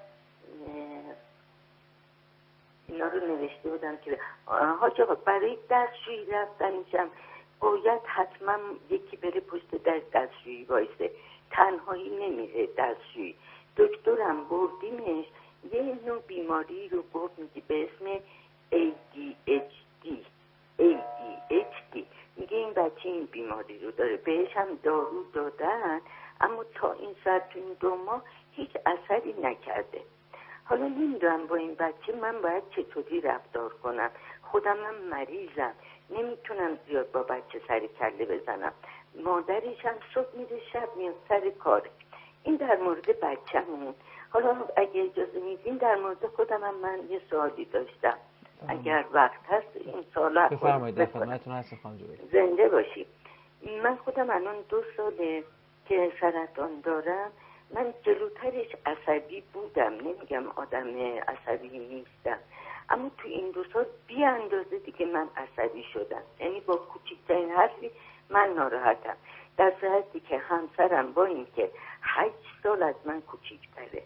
اینا رو نوشته بودم که حاج آقا برای دستشویی رفتن میشم باید حتما یکی بره پشت در دستشویی وایسه، تنهایی نمیره دستشویی. دکترم بردیمش، یه نوع بیماری رو گفت میگه به اسم ای دی اچ دی ای دی اچ دی، میگه این بچه این بیماری رو داره، بهش هم دارو دادن اما تا این ساعت تو این دو ماه هیچ اثری نکرده. حالا نمیدونم با این بچه من باید چطوری رفتار کنم، خودم هم مریضم، نمیتونم زیاد با بچه سر کله بزنم، مادرش هم صبح میره شب میاد سر کار. این در مورد بچه‌مون. حالا اگه اجازه میدین در مورد خودم هم من یه سوالی داشتم اگر وقت هست این سوالا بفرمایید. در خدمتتون هستم خانم جویی. زنده باشی. من خودم الان دو ساله که سرطان دارم، من جلوترش عصبی بودم، نمیگم آدم عصبی نیستم، اما تو این دو سال بی اندازه دیگه من عصبی شدم، یعنی با کوچکترین حرفی من ناراحتم، در صورتی که همسرم با این که هشت سال از من کوچکتره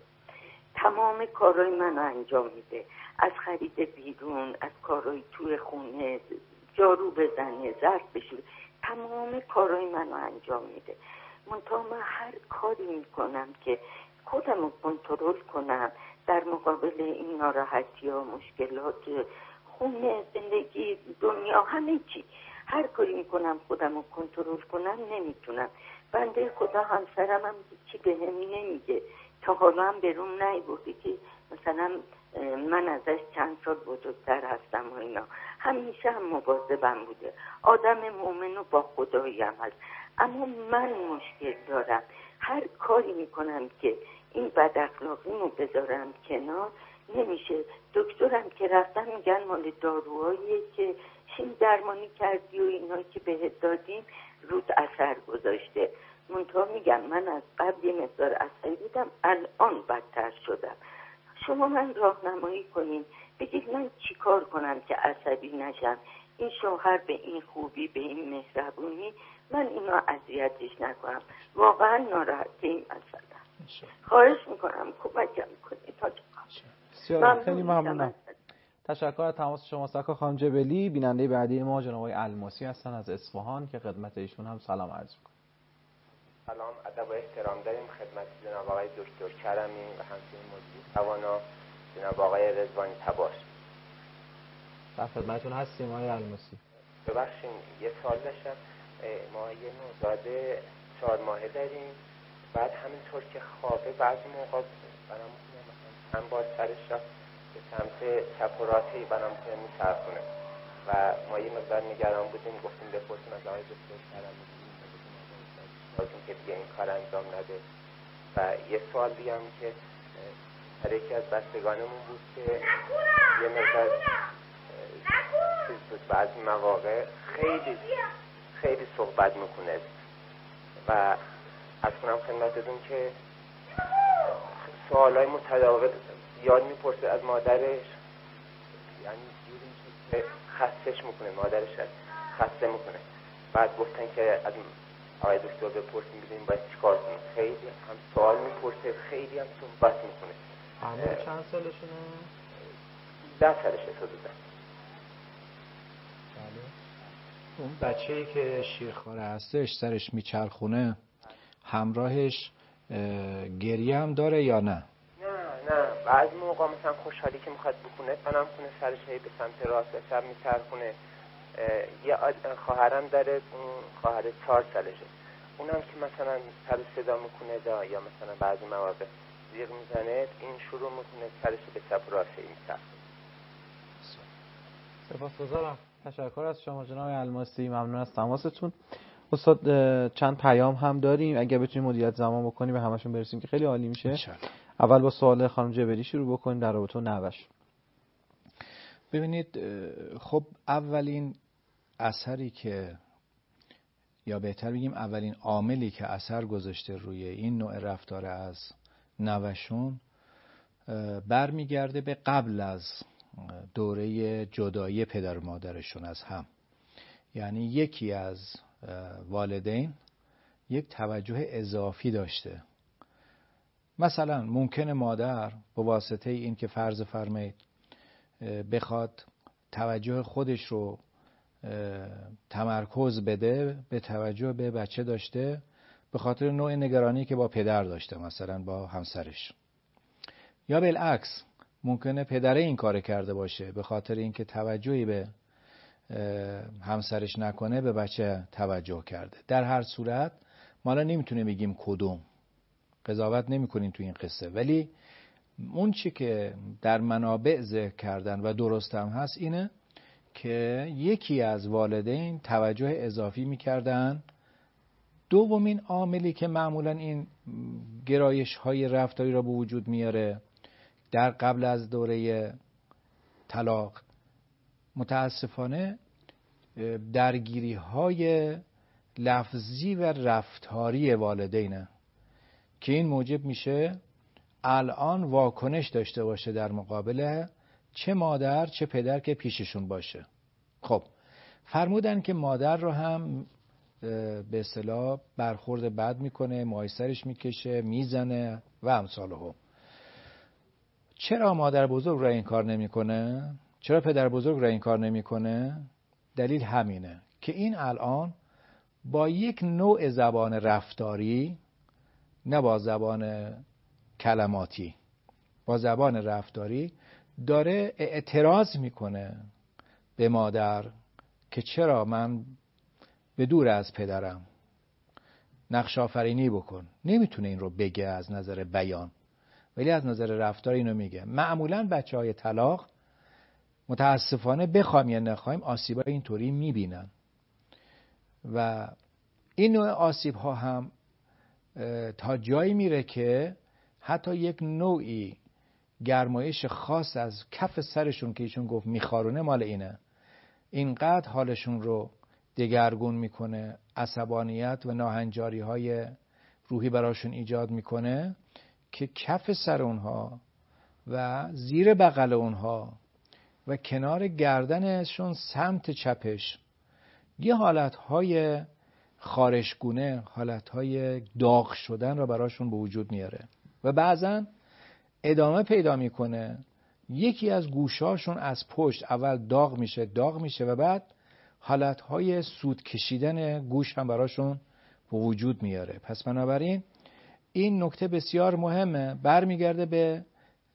تمام کارهای منو انجام میده، از خرید بیرون، از کارهای توی خونه، جارو بزنه، ظرف بشوره، تمام کارهای منو انجام میده. منتها من هر کاری میکنم که خودم رو کنترل کنم در مقابل این ناراحتی و مشکلات خونه، زندگی، دنیا، همه چی هر کاری میکنم خودم رو کنترل کنم نمیتونم. بنده خدا همسرم هم چی به هم نمیگه، تا حالا هم به روم نیبرده که مثلا من ازش چند سال بزرگتر هستم و اینا، همیشه هم مواظبم بوده، آدم مؤمن و با خدایی هم هست. اما من مشکل دارم، هر کاری میکنم که این بد اخلاقیمو بذارم کنار نمیشه. دکترم که رفتن میگن مال داروهاییه که شیم درمانی کردی و اینا که بهت دادیم رود اثر گذاشته. منتها میگم من از قبل یه مقدار عصبی بودم، الان بدتر شدم. شما من راهنمایی کنین، بگید من چی کار کنم که عصبی نشم، این شوهر به این خوبی، به این مهربونی من اینا اذیتش نکنم، واقعا ناراحتیم مثلا. خواهش میکنم کمکم کنید. بسیار خیلی ممنونم. تشکر از تماس شما. سکا خانم جبلی، بیننده بعدی ما جناب آقای الماسی هستن از اصفهان که خدمت ایشون هم سلام عرض می‌کنم. سلام، ادب و احترام داریم خدمت جناب آقای دکتر کرمی و همچنین مجری توانا جناب آقای رضوانی تباش. در خدمتتون هستیم آقای الماسی. ببخشید یه سوال داشتم. ما یه نوزاد چهار ماهه داریم، بعد همینطور که خوابه بعضی موقع برام مثلا چند بار سرش را به سمت چپ و راستی برام میچرخونه و ما یه مقدار نگران بودیم، گفتیم بپرسیم از آقای دکتر کرمی لازم که دیگه این کار انجام نده. و یه سوال دیگه هم که در یکی از بستگانمون بود که یه مقدار چیز بود، بعضی مواقع خیلی خیلی صحبت میکنه و از کنم خدمتتون که سوالای متداول یاد میپرسه از مادرش، یعنی جوری که خستش میکنه، مادرش خسته میکنه. بعد گفتن که از آقای دکتر بپرسیم ببینیم باید چیکار کنیم. خیلی هم سوال میپرسه، خیلی هم صحبت میکنه. الان چند سالشونه؟ ده سالشه تو دوزن. اون بچه‌ای که شیرخواره هستش سرش میچرخونه همراهش گریه هم داره یا نه؟ نه نه، بعضی موقع مثلا خوشحالی که میخواد بکنه پنام کنه سرش به سمت راست چپ میچرخونه. یه خواهرم داره، اون خواهر چهار سالشه، اونم که مثلا سر صدا میکنه دا یا مثلا بعضی مواقع زیغ میزنه این شروع میکنه سرش به چپ راست میچرخونه. سپاسگزارم. تشکر از شما جناب الماسی، ممنون از تماستون. استاد چند پیام هم داریم، اگه بتونیم مدیریت زمان بکنیم به همشون برسیم که خیلی عالی میشه. انشالله. اول با سوال خانم جبری شروع بکنیم در رابطه با نوش. ببینید، خب اولین اثری که یا بهتر بگیم اولین عاملی که اثر گذاشته روی این نوع رفتار از نوشون برمیگرده به قبل از دوره جدایی پدر و مادرشون از هم. یعنی یکی از والدین یک توجه اضافی داشته. مثلا ممکنه مادر به واسطه این که فرض فرمایید بخواد توجه خودش رو تمرکز بده به توجه به بچه داشته به خاطر نوع نگرانی که با پدر داشته، مثلا با همسرش. یا بالعکس ممکنه پدره این کار کرده باشه به خاطر اینکه توجهی به همسرش نکنه به بچه توجه کرده. در هر صورت ما الان نمیتونیم بگیم کدوم، قضاوت نمی‌کنیم تو این قصه، ولی اون چی که در منابع ذکر کردن و درست هم هست اینه که یکی از والدین توجه اضافی میکردن. دومین عاملی که معمولا این گرایش های رفتاری را به وجود میاره در قبل از دوره طلاق، متاسفانه درگیری های لفظی و رفتاری والدینه که این موجب میشه الان واکنش داشته باشه در مقابل چه مادر چه پدر که پیششون باشه. خب فرمودن که مادر رو هم به اصطلاح برخورد بد میکنه، مایسرش میکشه، میزنه و امثاله. چرا مادر بزرگ را این کار نمیکنه؟ چرا پدر بزرگ را این کار نمیکنه؟ دلیل همینه که این الان با یک نوع زبان رفتاری، نه با زبان کلماتی، با زبان رفتاری داره اعتراض میکنه به مادر که چرا من به دور از پدرم، نقش آفرینی بکن. نمیتونه این رو بگه از نظر بیان، ولی از نظر رفتار اینو میگه. معمولا بچه های طلاق متاسفانه بخوایم یا نخوایم آسیبای اینطوری میبینن و این نوع آسیب ها هم تا جایی میره که حتی یک نوعی گرمایش خاص از کف سرشون که ایشون گفت میخارونه مال اینه، اینقدر حالشون رو دگرگون میکنه، عصبانیت و ناهنجاری های روحی براشون ایجاد میکنه که کف سر اونها و زیر بغل اونها و کنار گردنشون سمت چپش یه حالتهای خارشگونه، حالتهای داغ شدن رو براشون به وجود میاره و بعضن ادامه پیدا میکنه. یکی از گوشاشون از پشت اول داغ میشه داغ میشه و بعد حالتهای سود کشیدن گوش هم براشون به وجود میاره. پس بنابراین این نکته بسیار مهمه، برمیگرده به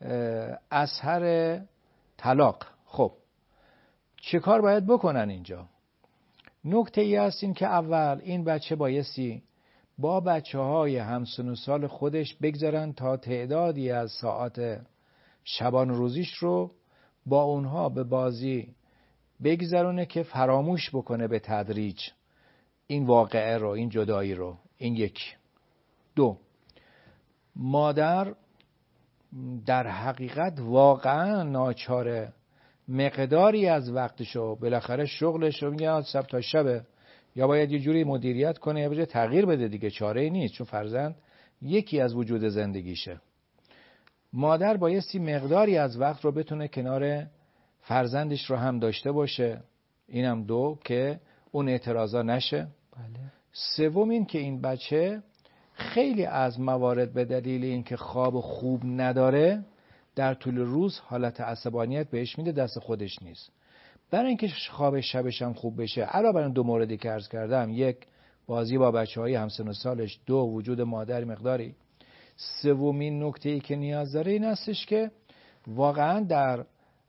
اثر طلاق. خب چه کار باید بکنن اینجا؟ نکته ای هست این که اول این بچه بایستی با بچه های همسن و سال خودش بگذارن تا تعدادی از ساعات شبان روزیش رو با اونها به بازی بگذرونه که فراموش بکنه به تدریج این واقعه رو، این جدایی رو. این یک. دو، مادر در حقیقت واقعا ناچاره مقداری از وقتشو، بالاخره شغلش رو میگه شب تا شبه، یا باید یه جوری مدیریت کنه یا باید تغییر بده دیگه، چاره نیست، چون فرزند یکی از وجود زندگیشه. مادر بایستی مقداری از وقت رو بتونه کنار فرزندش رو هم داشته باشه. اینم دو که اون اعتراضا نشه. بله. سوم این که این بچه خیلی از موارد به دلیل اینکه خواب خوب نداره در طول روز حالت عصبانیت بهش میده، دست خودش نیست. برای اینکه خواب شبش هم خوب بشه، علاوه بر دو موردی که عرض کردم، یک بازی با بچه‌های همسن و سالش، دو وجود مادر مقداری، سومین نکته‌ای که نیاز داره این هستش که واقعا در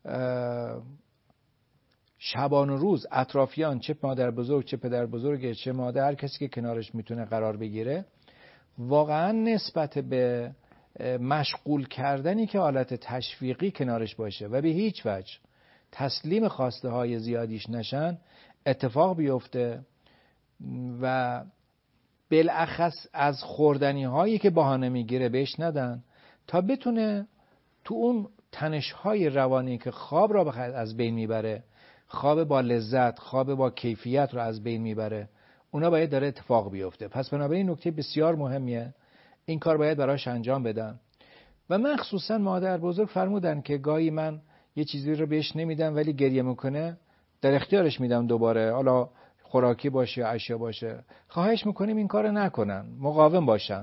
شبان و روز اطرافیان، چه مادر بزرگ چه پدر بزرگ چه مادر، هر کسی که کنارش میتونه قرار بگیره، واقعا نسبت به مشغول کردنی که حالت تشویقی کنارش باشه و به هیچ وجه تسلیم خواسته های زیادیش نشن، اتفاق بیفته و بالاخص از خوردنی هایی که بهانه میگیره بهش ندن تا بتونه تو اون تنش های روانی که خواب را از بین میبره، خواب با لذت، خواب با کیفیت رو از بین میبره، اونا باید داره اتفاق بیفته. پس بنابراین نکته بسیار مهمیه، این کار باید براش انجام بدم. و مخصوصا مادر بزرگ فرمودن که گاهی من یه چیزی رو بهش نمیدم ولی گریه میکنه، در اختیارش میدم دوباره، حالا خوراکی باشه اشیا باشه، خواهش میکنیم این کار نکنن، مقاوم باشن.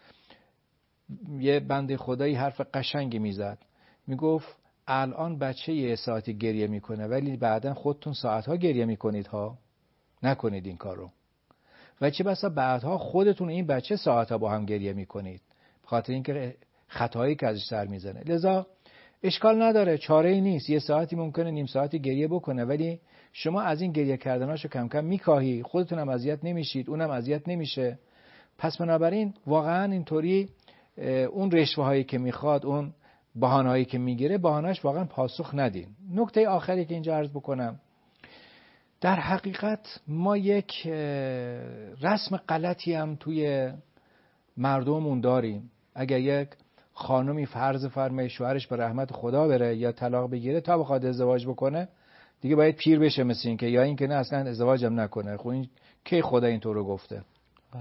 یه بنده خدایی حرف قشنگی میزد، میگفت الان بچه یه ساعتی گریه میکنه ولی بعداً خودتون ساعتها گریه میکنید ها، نکنید این کارو. و چه بسا بعدها خودتون این بچه ساعتها با هم گریه میکنید بخاطر اینکه خطایی که ازش سر میزنه. لذا اشکال نداره، چاره ای نیست، یه ساعتی ممکنه نیم ساعتی گریه بکنه ولی شما از این گریه کردناشو کم کم میکاهی، خودتون هم اذیت نمیشید، اونم اذیت نمیشه. پس بنابراین واقعا اینطوری اون رشوه هایی که میخواد، اون بهانه هایی که میگیره، بهانه‌اش واقعا پاسخ ندین. نکته آخری که اینجا عرض بکنم، در حقیقت ما یک رسم غلطی هم توی مردممون داریم. اگر یک خانمی فرض فرمای شوهرش به رحمت خدا بره یا طلاق بگیره، تا بخواد ازدواج بکنه دیگه باید پیر بشه مثل این که، یا این که نه اصلا ازدواج هم نکنه. خب این کی خدا اینطور رو گفته؟ بله.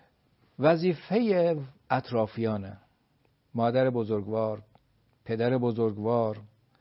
وظیفه اطرافیانه، مادر بزرگوار، پدر بزرگوار،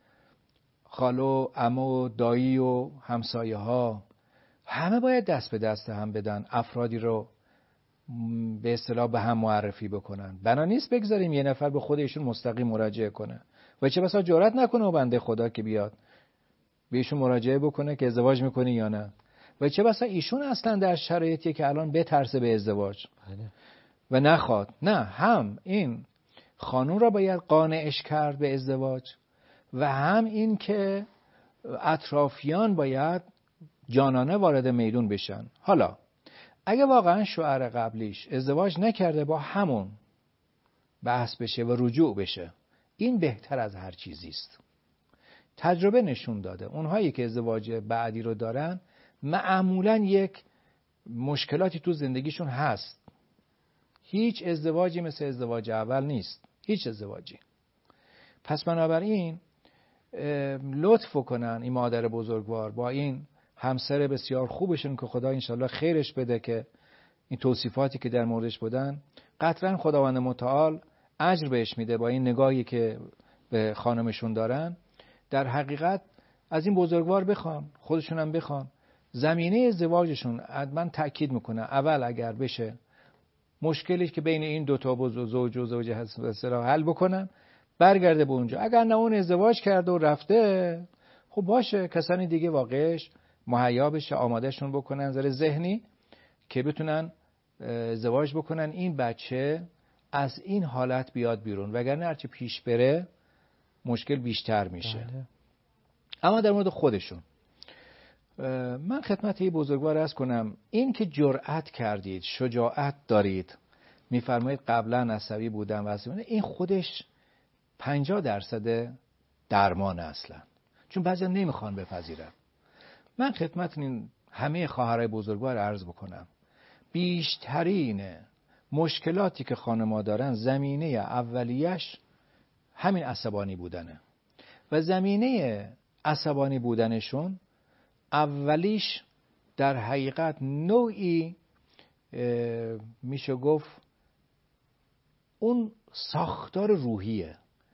خالو، عمو، دایی و همسایه ها، همه باید دست به دست هم بدن، افرادی رو به اصطلاح به هم معرفی بکنن. بنا نیست بگذاریم یه نفر به خودشون مستقیم مراجعه کنه و چه بسا جرئت نکنه و بنده خدا که بیاد بهشون مراجعه بکنه که ازدواج میکنی یا نه، و چه بسا ایشون اصلا در شرایطی که الان بترسه به ازدواج و نخواد. نه، هم این خانوم را باید قانعش کرد به ازدواج و هم این که اطرافیان باید جانانه وارد میدون بشن. حالا اگه واقعا شوهر قبلیش ازدواج نکرده، با همون بحث بشه و رجوع بشه، این بهتر از هر چیزی است. تجربه نشون داده اونهایی که ازدواج بعدی رو دارن معمولاً یک مشکلاتی تو زندگیشون هست. هیچ ازدواجی مثل ازدواج اول نیست، هیچ ازدواجی. پس بنابراین لطف کنن این مادر بزرگوار با این همسر بسیار خوبشون که خدا انشالله خیرش بده، که این توصیفاتی که در موردش بودن قطعا خداوند متعال اجر بهش میده با این نگاهی که به خانمشون دارن. در حقیقت از این بزرگوار بخوان، خودشون هم بخوان، زمینه ازدواجشون من تأکید میکنه اول اگر بشه مشکلی که بین این دوتا زوج و زوجه هست بسیار حل بکنن، برگرده به اونجا. اگر نه اون ازدواج کرده و رفته، خب باشه، کسانی دیگه واقعش مهیا بشه، آمادهشون بکنن زر ذهنی که بتونن ازدواج بکنن، این بچه از این حالت بیاد بیرون، وگرنه هرچی پیش بره مشکل بیشتر میشه. بله. اما در مورد خودشون من خدمت یه بزرگوار عرض کنم، این که جرأت کردید، شجاعت دارید، میفرمایید قبلا عصبی بودم و عصبی، این خودش پنجاه درصد درمان اصلا، چون بعضی نمیخوان بپذیرن. من خدمت این همه خواهرای بزرگوار عرض بکنم، بیشترین مشکلاتی که خانم‌ها دارن زمینه اولیش همین عصبانی بودنه و زمینه عصبانی بودنشون اولیش در حقیقت نوعی میشه گفت اون ساختار روحیه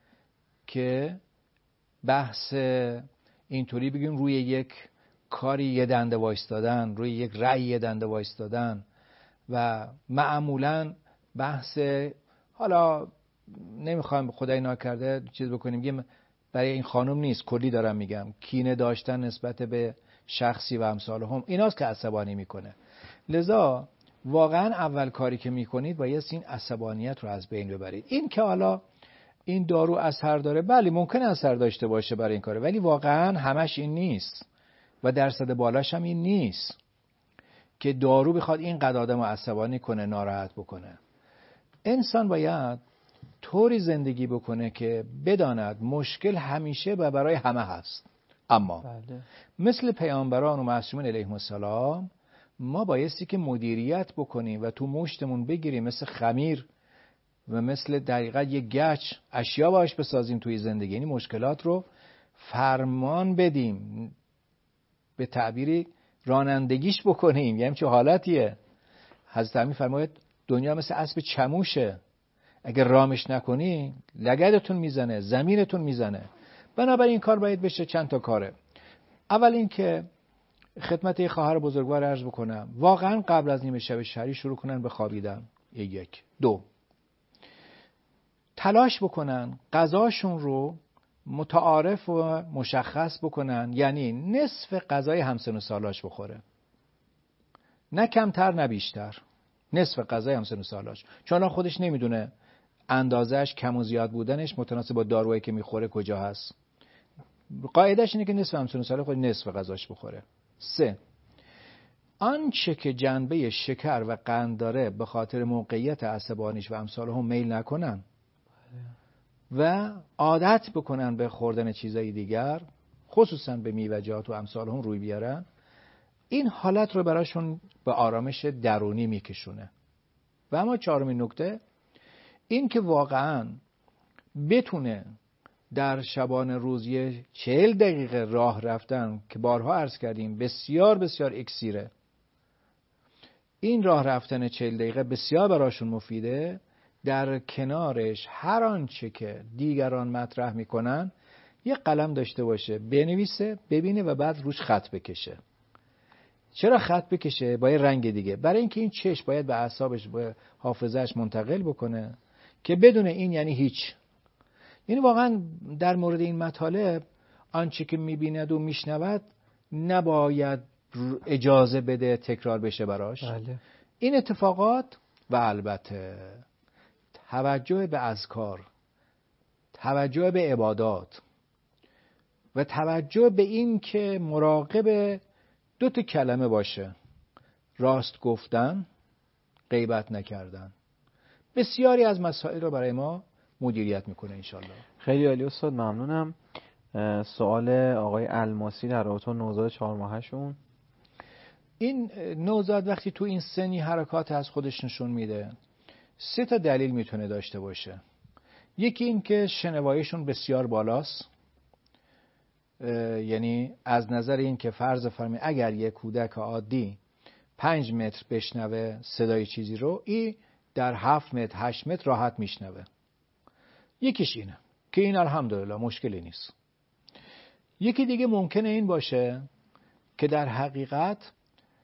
که بحث اینطوری بگیم روی یک کاری یه دنده وایستادن، روی یک رأی یه دنده وایستادن و معمولاً بحث، حالا نمیخوایم خدای ناکرده چیز بکنیم، یه برای این خانم نیست، کلی دارم میگم، کینه داشتن نسبت به شخصی و امثال هم، ایناست که عصبانی میکنه. لذا واقعا اول کاری که میکنید باید این عصبانیت رو از بین ببرید. این که حالا این دارو اثر داره، بله ممکنه اثر داشته باشه برای این کاره، ولی واقعا همش این نیست و درصد بالاش هم این نیست که دارو بخواد اینقدر آدم رو عصبانی کنه، ناراحت بکنه. انسان باید طوری زندگی بکنه که بداند مشکل همیشه و برای همه هست. اما بله. مثل پیامبران و معصومین علیهم السلام ما بایستی که مدیریت بکنیم و تو مشتمون بگیریم، مثل خمیر و مثل دقیقا یک گچ اشیا باش بسازیم توی زندگی. یعنی مشکلات رو فرمان بدیم، به تعبیری رانندگیش بکنیم. یعنی چه حالتیه؟ حضرت امیر فرماید دنیا مثل اسب چموشه، اگر رامش نکنی لگدتون میزنه، زمینتون میزنه. بنابراین این کار باید بشه چند تا کاره. اول این که خدمت خواهر بزرگوار عرض بکنم، واقعا قبل از نیمه شب شهری شروع کنن به خوابیدن. یک. دو، تلاش بکنن غذاشون رو متعارف و مشخص بکنن، یعنی نصف غذای همسن و سالاش بخوره، نه کمتر نه بیشتر، نصف غذای همسن و سالاش، چون خودش نمیدونه اندازش کم و زیاد بودنش متناسب با دارویی که میخوره کجا هست. قاعدش اینه که نصف همسن و سال خود نصف غذاش بخوره. سه، آنچه که جنبه شکر و قند داره به خاطر موقعیت عصبانیش و امثال هم میل نکنن و عادت بکنن به خوردن چیزای دیگر، خصوصا به میوه‌جات و امثال هم روی بیارن. این حالت رو براشون به آرامش درونی میکشونه. و اما چهارمین نکته این که واقعا بتونه در شبان روزی چهل دقیقه راه رفتن که بارها عرض کردیم بسیار بسیار اکسیره، این راه رفتن چهل دقیقه بسیار براشون مفیده. در کنارش هر آنچه که دیگران مطرح میکنن یه قلم داشته باشه، بنویسه، ببینه و بعد روش خط بکشه. چرا خط بکشه؟ با یه رنگ دیگه، برای اینکه این چشم باید به اعصابش به حافظهش منتقل بکنه که بدون این یعنی هیچ. یعنی واقعا در مورد این مطالب آنچه که میبیند و میشنود نباید اجازه بده تکرار بشه براش. بله. این اتفاقات و البته توجه به اذکار، توجه به عبادات و توجه به این که مراقب دو تا کلمه باشه: راست گفتن، غیبت نکردن. بسیاری از مسائل رو برای ما مدیریت میکنه انشالله. خیلی عالی استاد، ممنونم. سوال آقای الماسی در رابطه با نوزاد چهار ماهشون. این نوزاد وقتی تو این سنی حرکات از خودش نشون میده، سه تا دلیل میتونه داشته باشه. یکی این که شنواییشون بسیار بالاست، یعنی از نظر این که فرض فرمی اگر یک کودک عادی پنج متر بشنوه صدای چیزی رو، این در هفت متر هشت متر راحت میشنوه. یکیش اینه که این الحمدلله مشکلی نیست. یکی دیگه ممکنه این باشه که در حقیقت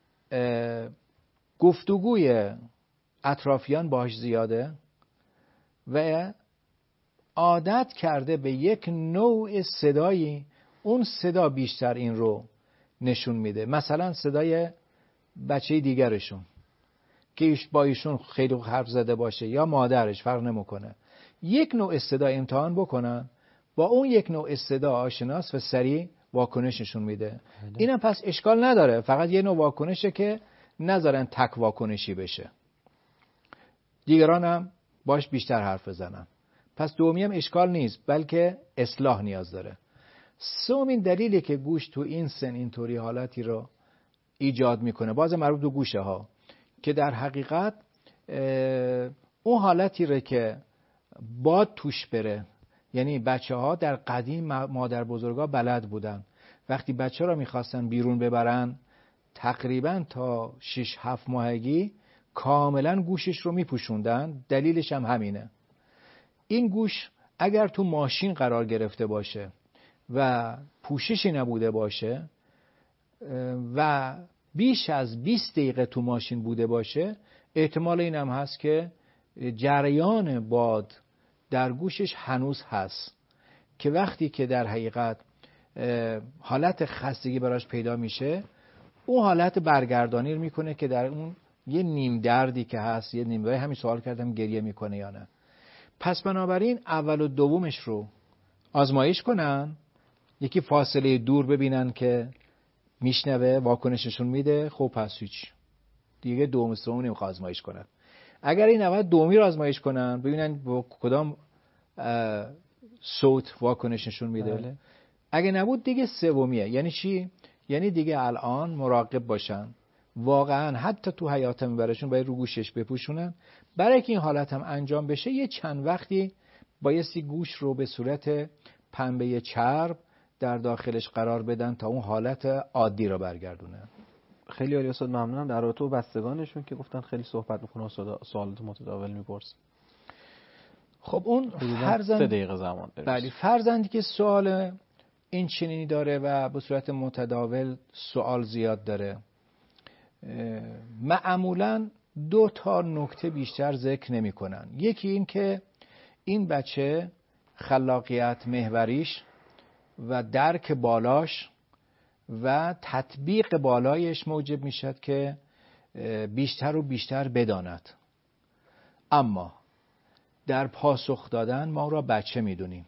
گفتگوی اطرافیان باش زیاده و عادت کرده به یک نوع صدایی، اون صدا بیشتر این رو نشون میده. مثلا صدای بچه دیگرشون که با ایشون خیلی حرف زده باشه یا مادرش، فرق نمیکنه. یک نوع صدا امتحان بکنن، با اون یک نوع صدا آشناس و سریع واکنششون میده. اینم پس اشکال نداره، فقط یه نوع واکنشه که نذارن تک واکنشی بشه، دیگران هم باش بیشتر حرف بزنن. پس دومی هم اشکال نیست، بلکه اصلاح نیاز داره. سومین دلیلی که گوش تو این سن اینطوری حالتی رو ایجاد میکنه، باز مربوط به گوشه ها، که در حقیقت اون حالتی رو که باد توش بره. یعنی بچه ها در قدیم مادر بزرگا بلد بودن وقتی بچه را میخواستن بیرون ببرن تقریبا تا شش هفت ماهگی کاملا گوشش رو میپوشوندن. دلیلش هم همینه. این گوش اگر تو ماشین قرار گرفته باشه و پوششی نبوده باشه و بیش از بیست دقیقه تو ماشین بوده باشه، احتمال این هم هست که جریان باد در گوشش هنوز هست، که وقتی که در حقیقت حالت خستگی براش پیدا میشه، اون حالت برگردانی رو میکنه که در اون یه نیم دردی که هست، یه نیم دردی، همین سوال کردم گریه میکنه یا نه. پس بنابراین اول و دومش رو آزمایش کنن، یکی فاصله دور ببینن که میشنوه واکنششون میده، خب پس هیچ دیگه دوم سوم نمیخواد آزمایش کنن. اگر این اول دومی رو آزمایش کنن ببینن با کدام صوت واکنششون میده. بله. اگه نبود دیگه سومیه. یعنی چی؟ یعنی دیگه الان مراقب باشن، واقعا حتی تو حیات منبرشون باید رو گوشش بپوشونن. برای که این حالت هم انجام بشه یه چند وقتی بایستی گوش رو به صورت پنبه چرب در داخلش قرار بدن تا اون حالت عادی رو برگردونه. خیلی عالی استاد، ممنونم. در رابطه با بستگانشون که گفتن خیلی صحبت میکنه و سوالات متداول میپرسه. خب اون فرزند سه دقیقه زمان داره. بله، فرزندی که سوال این چنینی داره و به صورت متداول سوال زیاد داره، معمولاً دو تا نکته بیشتر ذکر نمی کنن. یکی این که این بچه خلاقیت محوریش و درک بالاش و تطبیق بالایش موجب می شد که بیشتر و بیشتر بداند. اما در پاسخ دادن ما را بچه می دونیم،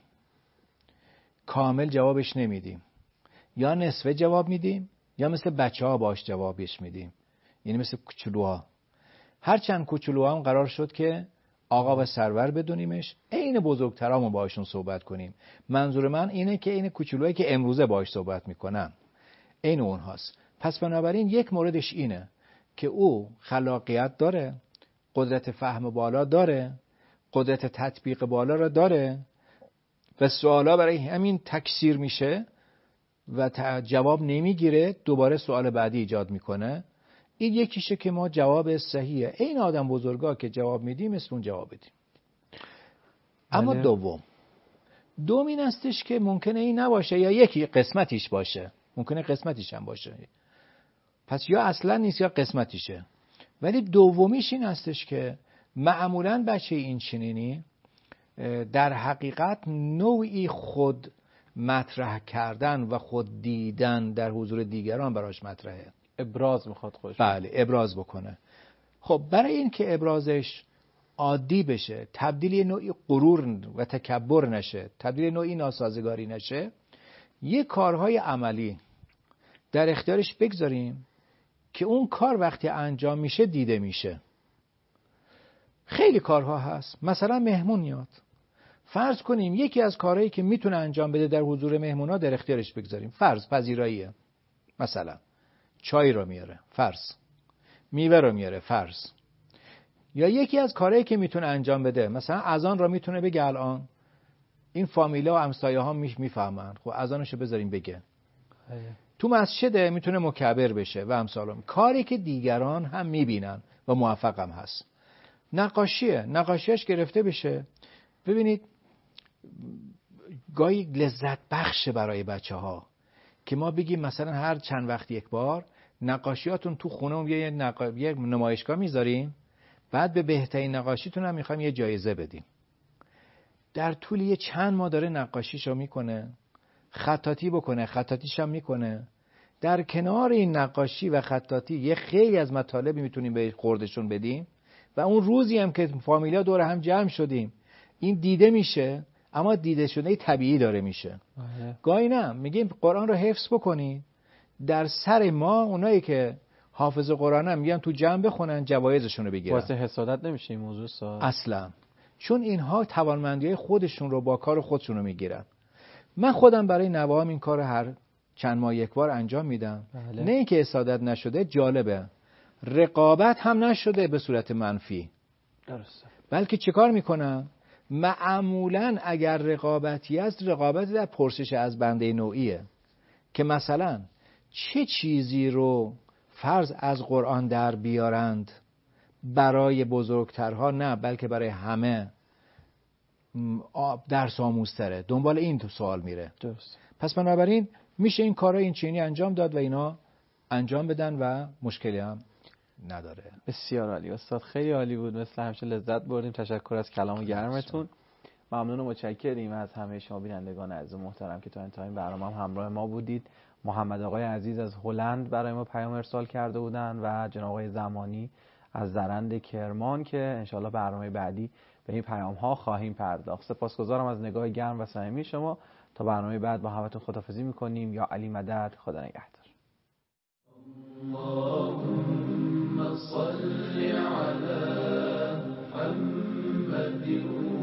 کامل جوابش نمیدیم، یا نصفه جواب میدیم یا مثل بچه ها باش جوابش میدیم، یعنی مثل کوچولوها. هرچند کوچولوها هم قرار شد که آقا و سرور بدونیمش، عین بزرگترامون باشون صحبت کنیم. منظور من اینه که این کوچولوهایی که امروزه باش صحبت میکنن عین اونهاست. پس بنابراین یک موردش اینه که او خلاقیت داره، قدرت فهم بالا داره، قدرت تطبیق بالا را داره و سوالا برای همین تکثیر میشه و جواب نمیگیره، دوباره سوال بعدی ایجاد میکنه. این یکیشه که ما جواب صحیحه این آدم بزرگا که جواب میدیم مثل اون جواب بدیم. اما بله. دوم دوم این هستش که ممکنه این نباشه یا یکی قسمتیش باشه، ممکنه قسمتیش هم باشه، پس یا اصلا نیست یا قسمتیشه. ولی دومیش این هستش که معمولاً بچه این چنینی در حقیقت نوعی خود مطرح کردن و خود دیدن در حضور دیگران براش مطرحه. ابراز میخواد خودش. بله، ابراز بکنه. خب برای این که ابرازش عادی بشه، تبدیل نوعی غرور و تکبر نشه، تبدیل نوعی ناسازگاری نشه، یه کارهای عملی در اختیارش بگذاریم که اون کار وقتی انجام میشه دیده میشه. خیلی کارها هست. مثلا مهمون میاد، فرض کنیم یکی از کارهایی که میتونه انجام بده در حضور مهمونا در اختیارش بگذاریم. فرض پذیراییه، مثلا چای رو میاره، فرض میوه رو میاره، فرض. یا یکی از کارهایی که میتونه انجام بده، مثلا اذان رو میتونه بگه. الان این فامیلا و همسایه ها میفهمن، خب اذانشو بذاریم بگه. تو مسجد میتونه مکبر بشه و امثالم، کاری که دیگران هم میبینن و موفق هم هست. نقاشیه، نقاشیش گرفته بشه. ببینید گاهی لذت بخشه برای بچه ها که ما بگیم مثلا هر چند وقت یک بار نقاشیاتون تو خونه یه, نقا... یه نمایشگاه میذاریم، بعد به بهترین نقاشیتون هم میخوایم یه جایزه بدیم. در طول یه چند ماه داره نقاشیشو میکنه، خطاطی بکنه، خطاطیش هم میکنه. در کنار این نقاشی و خطاطی یه خیلی از مطالبی میتونیم به خوردشون بدیم و اون روزی هم که فامیلا دور هم جمع شدیم این دیده میشه، اما دیده شده طبیعی داره میشه. گاهی نه میگیم قرآن رو حفظ بکنید، در سر ما اونایی که حافظ قرآن هم میگن تو جمع بخونن جوایزشون رو بگیرن. واسه حسادت نمیشه این موضوع سا اصلا، چون اینها توانمندی‌های خودشون رو با کار خودشون رو میگیرن. من خودم برای نوام این کار هر چند ماه یک بار انجام میدم. بله. نه اینکه حسادت نشده، جالبه رقابت هم نشده به صورت منفی. درسته. بلکه چه کار میکنم؟ معمولاً اگر رقابتی است، رقابت در پرسش از بنده نوعیه که مثلا چه چیزی رو فرض از قرآن در بیارند برای بزرگترها، نه بلکه برای همه درس آموزتره. دنبال این تو سوال میره. درست. پس بنابراین میشه این کارا این چینی انجام داد و اینا انجام بدن و مشکلی هم نداره. بسیار عالی استاد، خیلی عالی بود، مثل همیشه لذت بردیم. تشکر از کلام گرمتون. ممنون و متشکریم از همه شما بینندگان عزیز و محترم که تا انتهای برنامه هم همراه ما بودید. محمد آقای عزیز از هلند برای ما پیام ارسال کرده بودن و جناب آقای زمانی از زرند کرمان که انشالله برنامه بعدی به این پیام ها خواهیم پرداخت. سپاسگزارم از نگاه گرم و صمیمی شما. تا برنامه بعد با همتون خداحافظی میکنیم. یا علی مدد. خدا نگهدار. اللهم صل على محمد